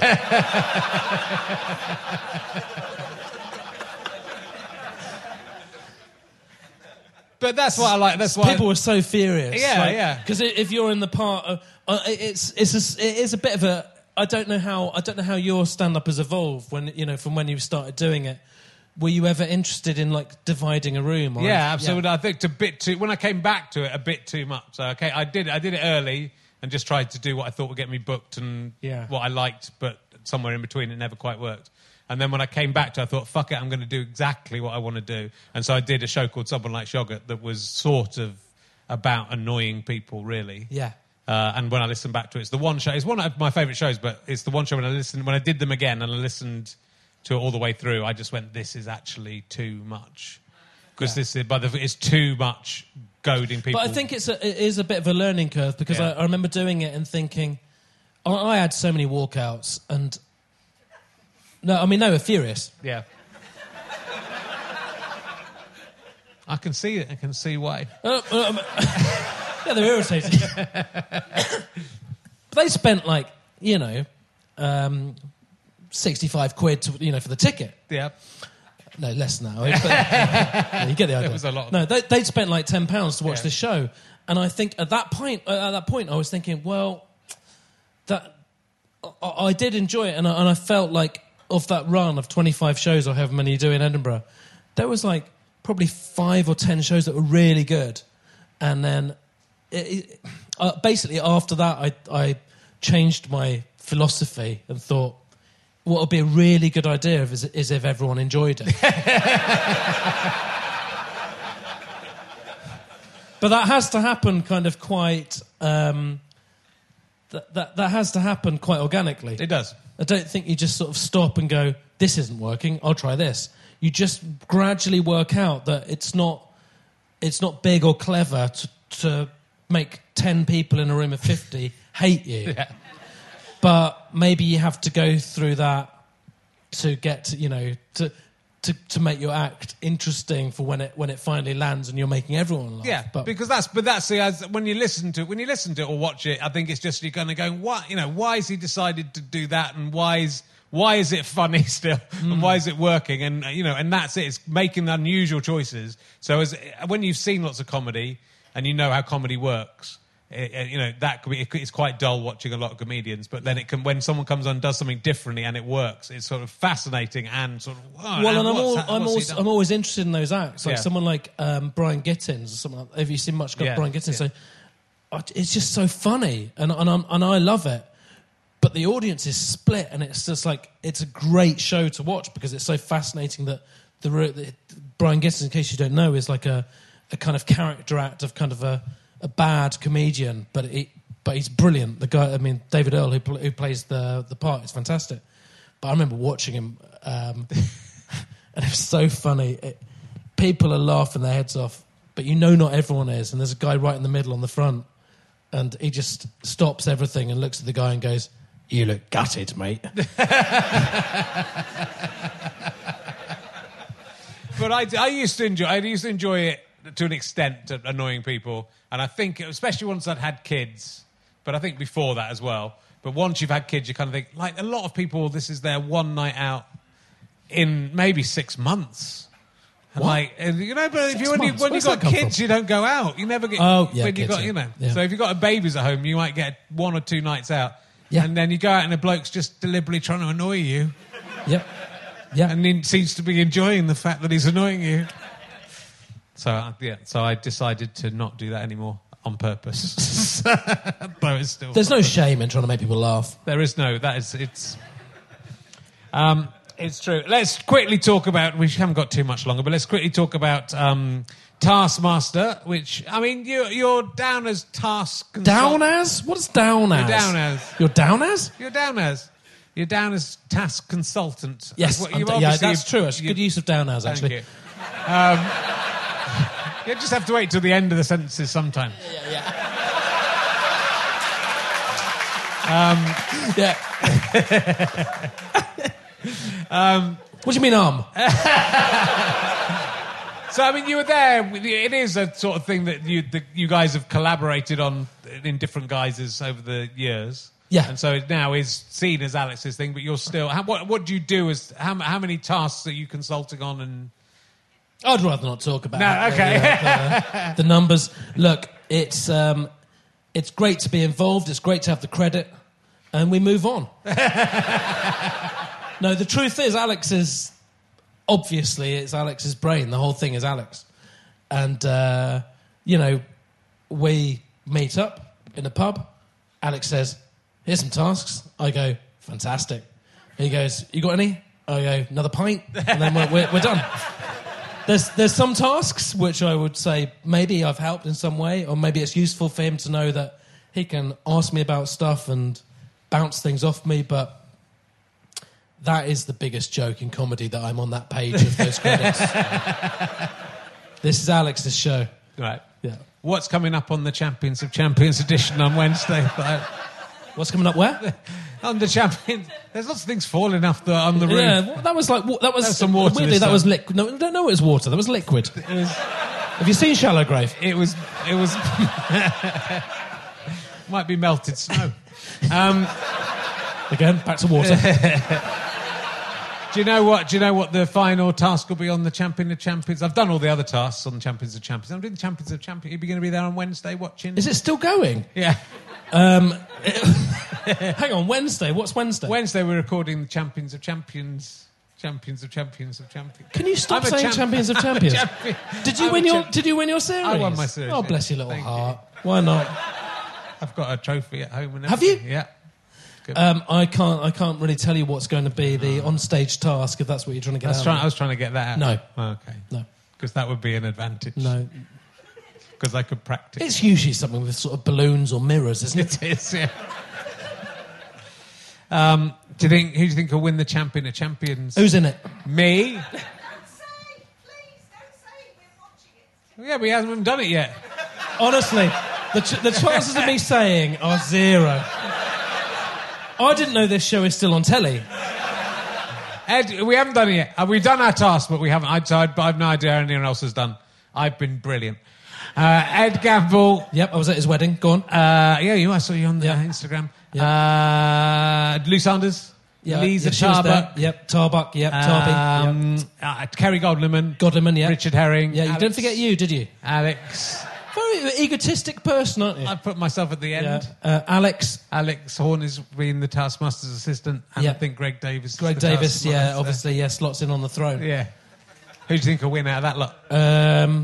But that's what I like. That's why people were so furious. Yeah, like, yeah. Because if you're in the part of, uh, it's it's a, it is a bit of a. I don't know how I don't know how your stand-up has evolved when you know from when you started doing it. Were you ever interested in like dividing a room? Or yeah, absolutely. Yeah. I think a bit too. When I came back to it, a bit too much. So okay, I did. I did it early and just tried to do what I thought would get me booked and yeah. what I liked, but somewhere in between, it never quite worked. And then when I came back to it, I thought, fuck it, I'm going to do exactly what I want to do. And so I did a show called Someone Like Shoggoth that was sort of about annoying people, really. Yeah. Uh, and when I listened back to it, it's the one show. It's one of my favourite shows, but it's the one show when I listened, when I did them again and I listened to it all the way through, I just went, this is actually too much. Because yeah. this is, by the, it's too much goading people. But I think it's a, it is a bit of a learning curve because yeah. I, I remember doing it and thinking, I, I had so many walkouts and... No, I mean, they were furious. Yeah. I can see it. I can see why. Uh, um, yeah, they're irritated. But they spent, like, you know, um, sixty-five quid, to, you know, for the ticket. Yeah. No, less now. But, yeah, you get the idea. It was a lot. No, they, they'd spent, like, ten pounds to watch yeah. this show. And I think at that point, at that point, I was thinking, well, that I, I did enjoy it, and I, and I felt like of that run of twenty-five shows or however many you do in Edinburgh, there was like probably five or ten shows that were really good. And then it, it, uh, basically after that, I, I changed my philosophy and thought, what would be a really good idea is, is if everyone enjoyed it. But that has to happen kind of quite... Um, that, that, that has to happen quite organically. It does. I don't think you just sort of stop and go, this isn't working, I'll try this. You just gradually work out that it's not it's not big or clever to, to make ten people in a room of fifty hate you. Yeah. But maybe you have to go through that to get to, you know, to, to to make your act interesting for when it when it finally lands and you're making everyone laugh. Yeah, but because that's but that's the as when you listen to when you listen to it or watch it, I think it's just you're going to go, what you know, why has he decided to do that, and why is why is it funny still, mm. and why is it working, and you know, and that's it. It's making unusual choices. So as when you've seen lots of comedy and you know how comedy works. It, it, you know, that could be, it, it's quite dull watching a lot of comedians, but then it can, when someone comes on and does something differently and it works, it's sort of fascinating and sort of, oh, well, and I'm, all, that, I'm, always, I'm always interested in those acts, like yeah. someone like um, Brian Gittins or something like that. Have you seen much of yeah, Brian Gittins? yeah. So oh, it's just so funny, and, and, I'm, and I love it, but the audience is split, and it's just like, it's a great show to watch because it's so fascinating that the, the Brian Gittins, in case you don't know, is like a, a kind of character act of kind of a a bad comedian, but he, but he's brilliant. The guy, I mean, David Earl, who, pl- who plays the the part, is fantastic. But I remember watching him, um, and it was so funny. It, people are laughing their heads off, but you know not everyone is. And there's a guy right in the middle on the front, and he just stops everything and looks at the guy and goes, "You look gutted, mate." But I, I used to enjoy. I used to enjoy it to an extent, to annoying people. And I think, especially once I'd had kids, but I think before that as well. But once you've had kids, you kind of think, like a lot of people, this is their one night out in maybe six months. And like, you know, but if you, when, you, when you've got kids, from? you don't go out. You never get. Oh, yeah, when you got, you know. Yeah. So if you've got babies at home, you might get one or two nights out. Yeah. And then you go out and a bloke's just deliberately trying to annoy you. Yep. Yeah. And he seems to be enjoying the fact that he's annoying you. So yeah, so I decided to not do that anymore on purpose. Though it's still There's no shame in trying to make people laugh. There is no. That is it's. Um, It's true. Let's quickly talk about, we haven't got too much longer, but let's quickly talk about um, Taskmaster, which, I mean, you, you're down as task... Down as? What is down as? You're down as. You're down as? You're down as. You're down as task consultant. Yes, Well, I'm you've d- yeah, obviously- that's true. It's a good use of down as, Thank actually. you. Um, you just have to wait till the end of the sentences sometimes. Yeah, yeah. Um, yeah. um, what do you mean, um? So, I mean, you were there. It is a sort of thing that you the, you guys have collaborated on in different guises over the years. Yeah. And so it now is seen as Alex's thing, but you're still... How, what, what do you do as... How, how many tasks are you consulting on and... I'd rather not talk about No, it, okay. uh, the, the numbers. Look, it's um, it's great to be involved. It's great to have the credit, and we move on. No, the truth is, Alex is obviously it's Alex's brain. The whole thing is Alex, and uh, you know, we meet up in a pub. Alex says, "Here's some tasks." I go, "Fantastic." He goes, "You got any?" I go, "Another pint," and then we're, we're, we're done. There's there's some tasks which I would say maybe I've helped in some way, or maybe it's useful for him to know that he can ask me about stuff and bounce things off me, but that is the biggest joke in comedy, that I'm on that page of those credits. This is Alex's show. Right. Yeah. What's coming up on the Champions of Champions edition on Wednesday? What's coming up where? On the Champions... There's lots of things falling off the, on the roof. Yeah, well, that was like... That was, that was some water. Weirdly, that was liquid. No, no, no, it was water. That was liquid. It was... Have you seen Shallow Grave? It was... It was... Might be melted snow. Um, Again, back to water. Do you know what? Do you know what the final task will be on the Champion of Champions? I've done all the other tasks on the Champions of Champions. I'm doing the Champions of Champions. Are you going to be there on Wednesday watching? Is it still going? Yeah. Um, hang on, Wednesday. What's Wednesday? Wednesday we're recording the Champions of Champions. Champions of Champions of Champions. Can you stop I'm a saying champ- Champions of I'm a Champions? champion. Did you I'm win a your champ- Did you win your series? I won my series. Oh, yeah. bless your little Thank heart. you. Why not? I've got a trophy at home and Have you? everything. Yeah. Good. Um, I can't. I can't really tell you what's going to be the on-stage task, if that's what you're trying to get I was, out trying, of I was trying to get that out. No. Oh, okay. No. Because that would be an advantage. No. Because I could practice. It's usually something with sort of balloons or mirrors, isn't it? It is, yeah. Um, do you think, who do you think will win the Champion of Champions? Who's in it? Me? Yeah, we haven't done it yet. Honestly, the, ch- the chances of me saying are zero. I didn't know this show is still on telly. Ed, we haven't done it yet. Uh, we've done our task, but we haven't. I, I, I have no idea how anyone else has done. I've been brilliant. Uh, Ed Gamble. Yep, I was at his wedding. Go on. Uh, yeah, you. I saw you on the Yep. Instagram. Yep. Uh, Lou Sanders. Yeah, Lisa yeah, she was there. Tarbuck. Yep, Tarbuck. Yep, Tarby. Um, Yep. uh, Kerry Godliman. Godliman. Yeah. Richard Herring. Yeah, you Alex, didn't forget you, did you? Alex. Very egotistic person, aren't you? I put myself at the end. Yeah. Uh, Alex. Alex Horn is being the Taskmaster's assistant, and Yeah. I think Greg Davis. Greg is the Davis, yeah, Taskmaster. obviously, yeah, slots in on the throne. Yeah. Who do you think will win out of that lot? Um,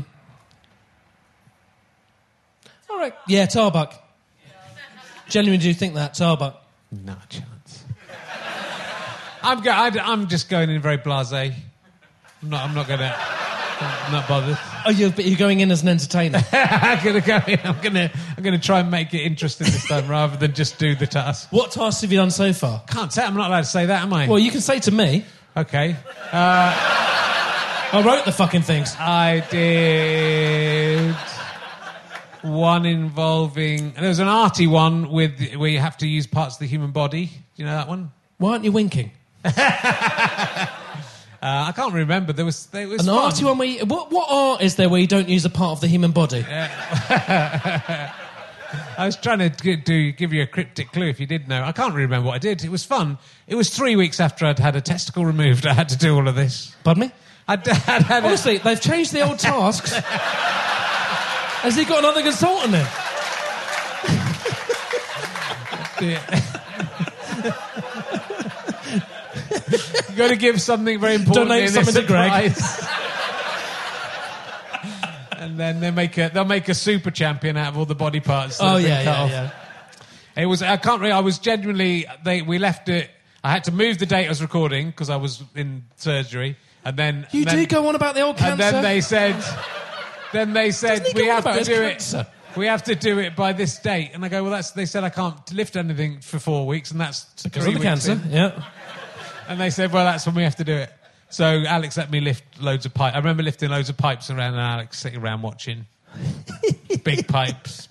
all right. Yeah, Tarbuck. Genuinely, do you think that, Tarbuck? No chance. I'm go- I, I'm just going in very blasé. I'm not. I'm not going to. I'm not bothered. Oh, you're, but you're going in as an entertainer. I'm going to go in. I'm going to. I'm going to try and make it interesting this time, rather than just do the task. What tasks have you done so far? Can't say. I'm not allowed to say that, am I? Well, you can say to me. Okay. I wrote the fucking things. I did one involving. There was an arty one with where you have to use parts of the human body. Do you know that one? Why aren't you winking? Uh, I can't remember. There was. There was An fun. arty one where you, what, what art is there where you don't use a part of the human body? I was trying to g- do give you a cryptic clue if you did know. I can't really remember what I did. It was fun. It was three weeks after I'd had a testicle removed. I had to do all of this. Pardon me? I'd, I'd had a- Honestly, they've changed the old tasks. Has he got another consultant in? You've got to give something very important. Donate in something a to Greg. surprise. And then they make a they'll make a super champion out of all the body parts. that Oh, have been yeah, cut yeah, off. yeah. It was. I can't really. I was genuinely. They we left it. I had to move the date I was recording because I was in surgery, and then You and then, do go on about the old cancer. And then they said, then they said Doesn't he we go on have about to his do cancer? it. We have to do it by this date, and I go, well, that's. They said I can't lift anything for four weeks, and that's because three of the weeks cancer. in. Yeah. And they said, well, that's when we have to do it. So Alex let me lift loads of pipes. I remember lifting loads of pipes around, and Alex sitting around watching big pipes.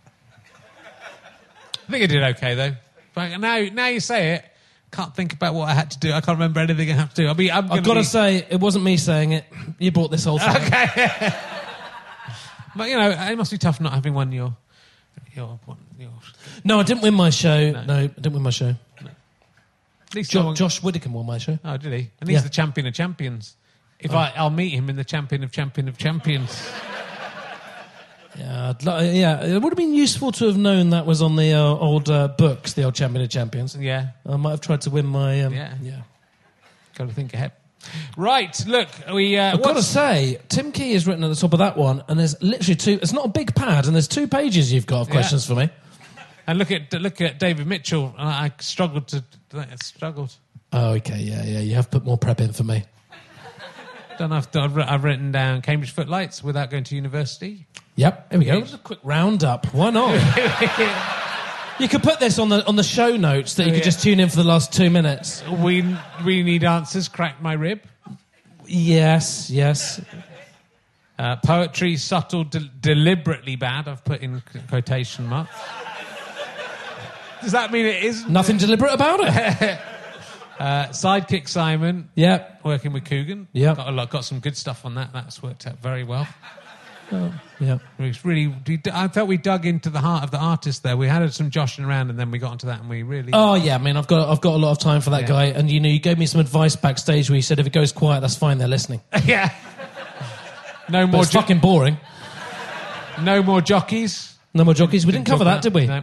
I think I did okay though. But now, now you say it, can't think about what I had to do. I can't remember anything I have to do. I mean, I'm I've got to be... say, it wasn't me saying it. You brought this whole thing. Okay. But you know, it must be tough not having won your, your, your... No, I didn't win my show. No, no I didn't win my show. At least Jo- someone... Josh Widdicombe won my show. Oh, did he? And he's Yeah. the champion of champions. If Oh. I, I'll meet him in the champion of champion of champions. Yeah, I'd li- yeah. It would have been useful to have known that was on the uh, old uh, books, the old Champion of Champions. Yeah. I might have tried to win my. Um, Yeah. yeah. Got to think ahead. Right, look, we... Uh, I've got to what's- say, Tim Key is written at the top of that one, and there's literally two. It's not a big pad, and there's two pages you've got of Yeah. questions for me. And look at look at David Mitchell. I, I struggled to... I struggled. Oh, okay, yeah, yeah. You have put more prep in for me. Don't have to, I've, I've written down Cambridge Footlights without going to university. Yep, here we go. Just a quick roundup. Why not? You could put this on the on the show notes that you Oh, could yeah. just tune in for the last two minutes. We we need answers. Crack my rib. Yes, yes. Uh, poetry, subtle, de- deliberately bad. I've put in c- quotation marks. Does that mean it is? Nothing deliberate about it. Uh, sidekick Simon. Yep. Working with Coogan. Yep. Got a lot. Got some good stuff on that. That's worked out very well. Yeah. It's really. I felt we dug into the heart of the artist there. We had some joshing around, and then we got onto that, and we really. Oh yeah, I mean, I've got I've got a lot of time for that Yeah. guy, and you know, you gave me some advice backstage where you said if it goes quiet, that's fine, they're listening. Yeah. No But more. it's Jo- fucking boring. no more jockeys. No more jockeys. We didn't cover that, did we? No.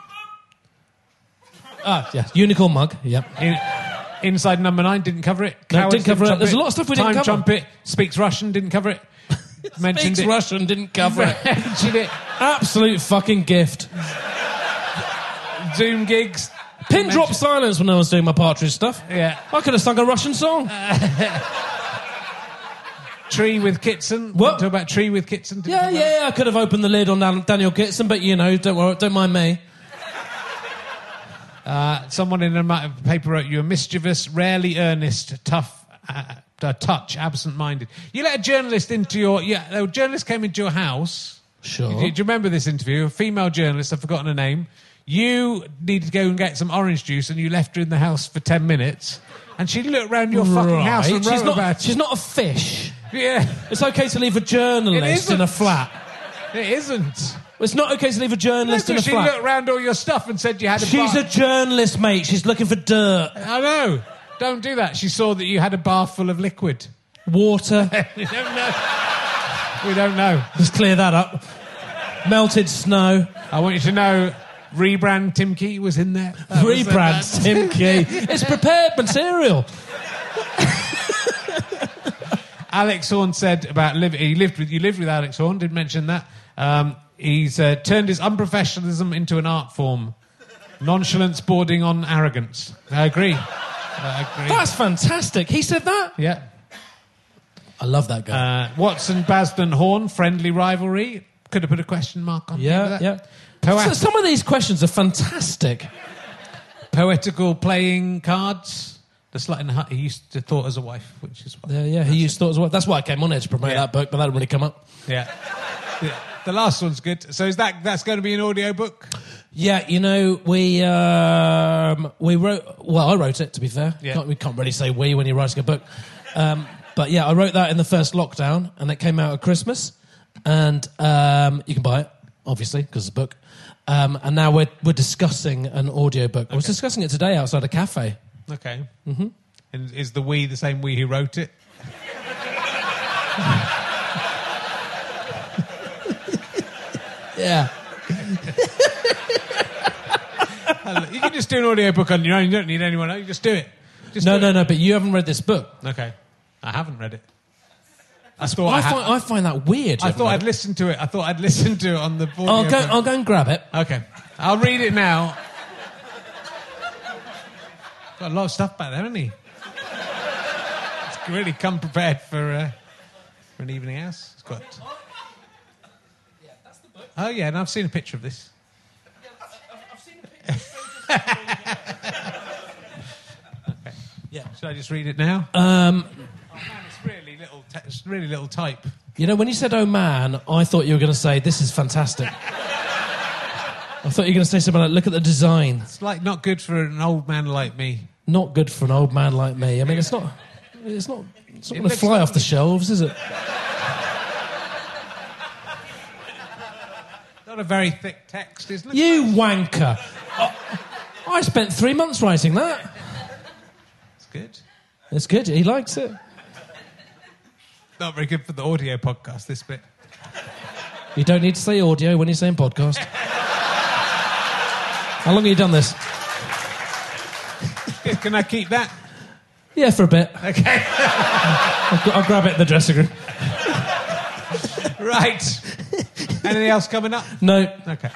Ah, yeah. Unicorn mug. Yep. In, inside number nine didn't cover it. No, Cowards didn't cover it. trumpet. There's a lot of stuff we didn't Time cover. trumpet speaks Russian. Didn't cover it. Mentioned Speaks it. Russian. Didn't cover it. Mentioned it. Absolute fucking gift. Zoom gigs. Pin drop Mentioned- silence when I was doing my Partridge stuff. Yeah. I could have sung a Russian song. Tree with Kitson. What? Talk about Tree with Kitson. Didn't Yeah, cover yeah, yeah. I could have opened the lid on Dan- Daniel Kitson, but you know, don't worry, don't mind me. Uh, someone in a ma- paper wrote, you're mischievous, rarely earnest, tough, uh, uh, touch, absent-minded. You let a journalist into your... Yeah, a journalist came into your house. Sure. Do you, do you remember this interview? A female journalist, I've forgotten her name. You needed to go and get some orange juice and you left her in the house for ten minutes. And she looked round your fucking Right. house and she's wrote not, about she's not a fish. Yeah, It's okay to leave a It journalist isn't. in a flat. it isn't. It's not okay to leave a journalist in a Because she flat. looked round all your stuff and said you had a She's bar. a journalist, mate. She's looking for dirt, I know. Don't do that. She saw that you had a bar full of liquid. water. We don't know. We don't know. Let's clear that up. Melted snow. I want you to know, rebrand Tim Key was in there. That was- Rebrand Tim Key. It's prepared material. Alex Horn said about live, he lived with you lived with Alex Horn. Didn't mention that. Um, he's uh, turned his unprofessionalism into an art form. Nonchalance bordering on arrogance. I agree. I agree. That's fantastic. He said that. yeah. I love that guy. Uh, Watson, Basden, Horn, friendly rivalry. Could have put a question mark on. yeah, that. yeah. Poet- So some of these questions are fantastic. Poetical playing cards. The Slut in the Hut he used to thought as a wife, which is what. Yeah, yeah. He used thought as well. That's why I came on here to promote Yeah. that book, but that didn't really come up. Yeah. Yeah. The last one's good. So is that that's going to be an audio book? Yeah, you know, we um, we wrote. Well, I wrote it. To be fair, Yeah. can't, we can't really say we when you're writing a book. Um, but yeah, I wrote that in the first lockdown, and it came out at Christmas. And um, you can buy it, obviously, because it's a book. Um, and now we're we're discussing an audio book. I was discussing it today outside a cafe. Okay. Mm-hmm. And is the we the same we who wrote it? Yeah. You can just do an audio book on your own. You don't need anyone else. You just do it. Just No, do no, it. no. But you haven't read this book. Okay. I haven't read it. I thought I I, ha- find I find that weird. you I haven't thought read I'd it. listen to it. I thought I'd listen to it on the audio I'll go. book. I'll go and grab it. Okay. I'll read it now. Got a lot of stuff back there, hasn't he? It's really come prepared for, uh, for an evening house. It's got... Yeah, that's the book. Oh, yeah, and I've seen a picture of this. I've seen a picture. Okay. Yeah. Should I just read it now? Um, oh, man, it's really little, te- it's really little type. You know, when you said, oh, man, I thought you were going to say, this is fantastic. I thought you were going to say something like, look at the design. It's like not good for an old man like me. Not good for an old man like me. I mean, it's not... It's not, it's not It going to fly like off the shelves, is it? Not a very thick text, isn't it? You wanker. I, I spent three months writing that. It's good. It's good. He likes it. Not very good for the audio podcast, this bit. You don't need to say audio when you're saying podcast. How long have you done this? Can I keep that? Yeah, for a bit. Okay. I'll, I'll grab it in the dressing room. Right. Anything else coming up? No. Okay.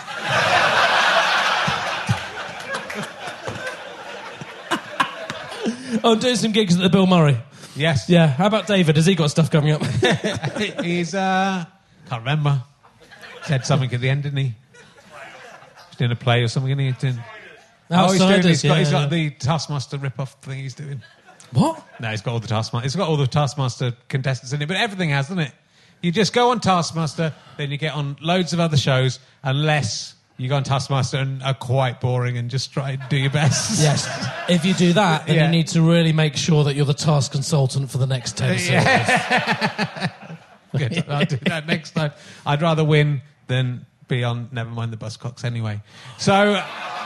I'm doing some gigs at the Bill Murray. Yes. Yeah. How about David? Has he got stuff coming up? He's, uh... Can't remember. Said something at the end, didn't he? He's doing a play or something, isn't he? Doing... Oh, he's, doing, he's got, yeah, he's got yeah. the Taskmaster rip-off thing he's doing. What? No, he's got all the Taskmaster. It's got all the Taskmaster contestants in it, but everything has, doesn't it? You just go on Taskmaster, then you get on loads of other shows, unless you go on Taskmaster and are quite boring and just try and do your best. Yes. If you do that, then Yeah. you need to really make sure that you're the task consultant for the next ten series. Yeah. Good. I'll do that next time. I'd rather win than be on Never Mind the Buzzcocks anyway. So...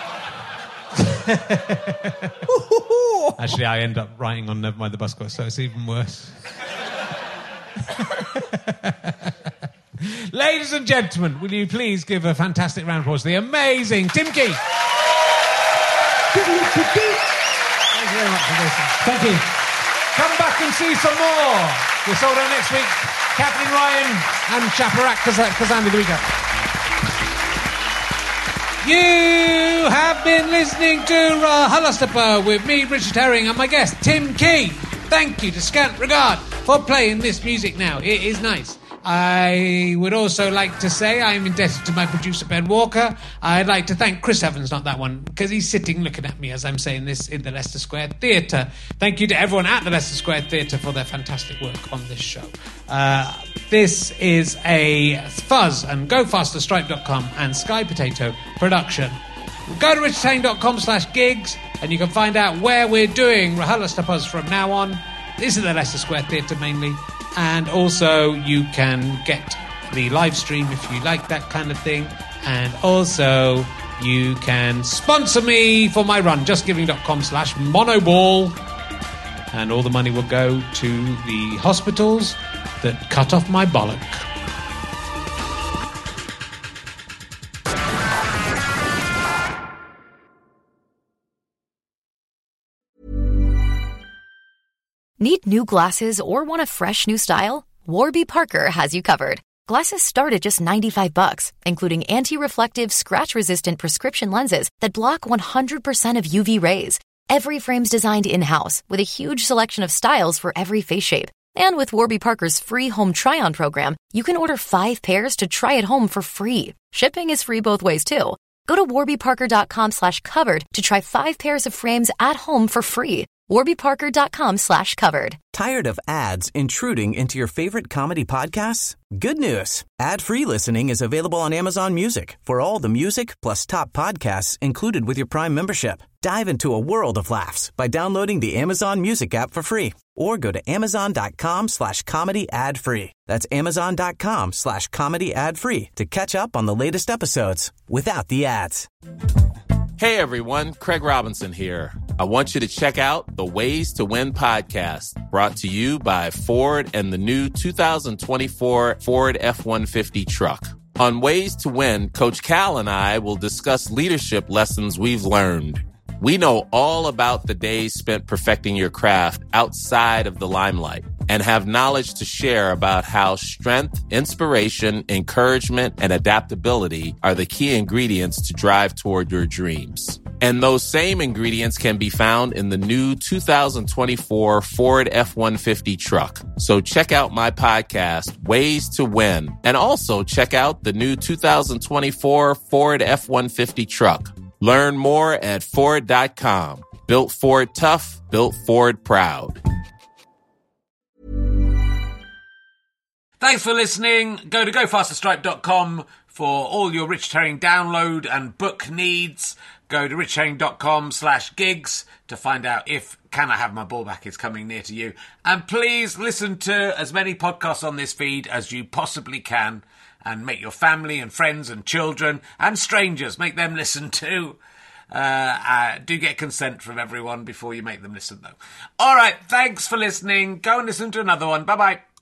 Actually, I end up writing on Never Mind the Buzzcocks, so it's even worse. Ladies and gentlemen, will you please give a fantastic round of applause to the amazing Tim Key. Thank you very much for listening. Thank you. Come back and see some more. We're sold out next week. Kathleen Ryan and Chaparak Kazandi the week after. You have been listening to RHLSTP with me, Richard Herring, and my guest, Tim Key. Thank you to Scant Regard for playing this music now. It is nice. I would also like to say I'm indebted to my producer, Ben Walker. I'd like to thank Chris Evans, not that one, because he's sitting looking at me as I'm saying this in the Leicester Square Theatre. Thank you to everyone at the Leicester Square Theatre for their fantastic work on this show. Uh, this is a Fuzz and go faster stripe dot com and Sky Potato production. Go to richardherring.com slash gigs and you can find out where we're doing RHLSTP from now on. This is the Leicester Square Theatre mainly. And also you can get the live stream if you like that kind of thing. And also you can sponsor me for my run, justgiving.com slash monoball. And all the money will go to the hospitals that cut off my bollock. Need new glasses or want a fresh new style? Warby Parker has you covered. Glasses start at just ninety-five bucks, including anti-reflective, scratch-resistant prescription lenses that block one hundred percent of U V rays. Every frame's designed in-house with a huge selection of styles for every face shape. And with Warby Parker's free home try-on program, you can order five pairs to try at home for free. Shipping is free both ways, too. Go to warbyparker.com slash covered to try five pairs of frames at home for free. warbyparker.com slash covered. Tired of ads intruding into your favorite comedy podcasts? Good news. Ad-free listening is available on Amazon Music for all the music plus top podcasts included with your Prime membership. Dive into a world of laughs by downloading the Amazon Music app for free or go to amazon.com slash comedy ad free. That's amazon.com slash comedy ad free to catch up on the latest episodes without the ads. Hey everyone, Craig Robinson here. I want you to check out the Ways to Win podcast, brought to you by Ford and the new two thousand twenty-four Ford F one fifty truck. On Ways to Win, Coach Cal and I will discuss leadership lessons we've learned. We know all about the days spent perfecting your craft outside of the limelight. and have knowledge to share about how strength, inspiration, encouragement, and adaptability are the key ingredients to drive toward your dreams. And those same ingredients can be found in the new two thousand twenty-four Ford F one fifty truck. So check out my podcast, Ways to Win, and also check out the new two thousand twenty-four Ford F one fifty truck. Learn more at Ford dot com. Built Ford tough, built Ford proud. Thanks for listening. Go to go faster stripe dot com for all your Richard Herring download and book needs. Go to richard herring dot com slash gigs to find out if Can I Have My Ball Back is coming near to you. And please listen to as many podcasts on this feed as you possibly can, and make your family and friends and children and strangers, make them listen too. Uh, uh, do get consent from everyone before you make them listen, though. All right, thanks for listening. Go and listen to another one. Bye-bye.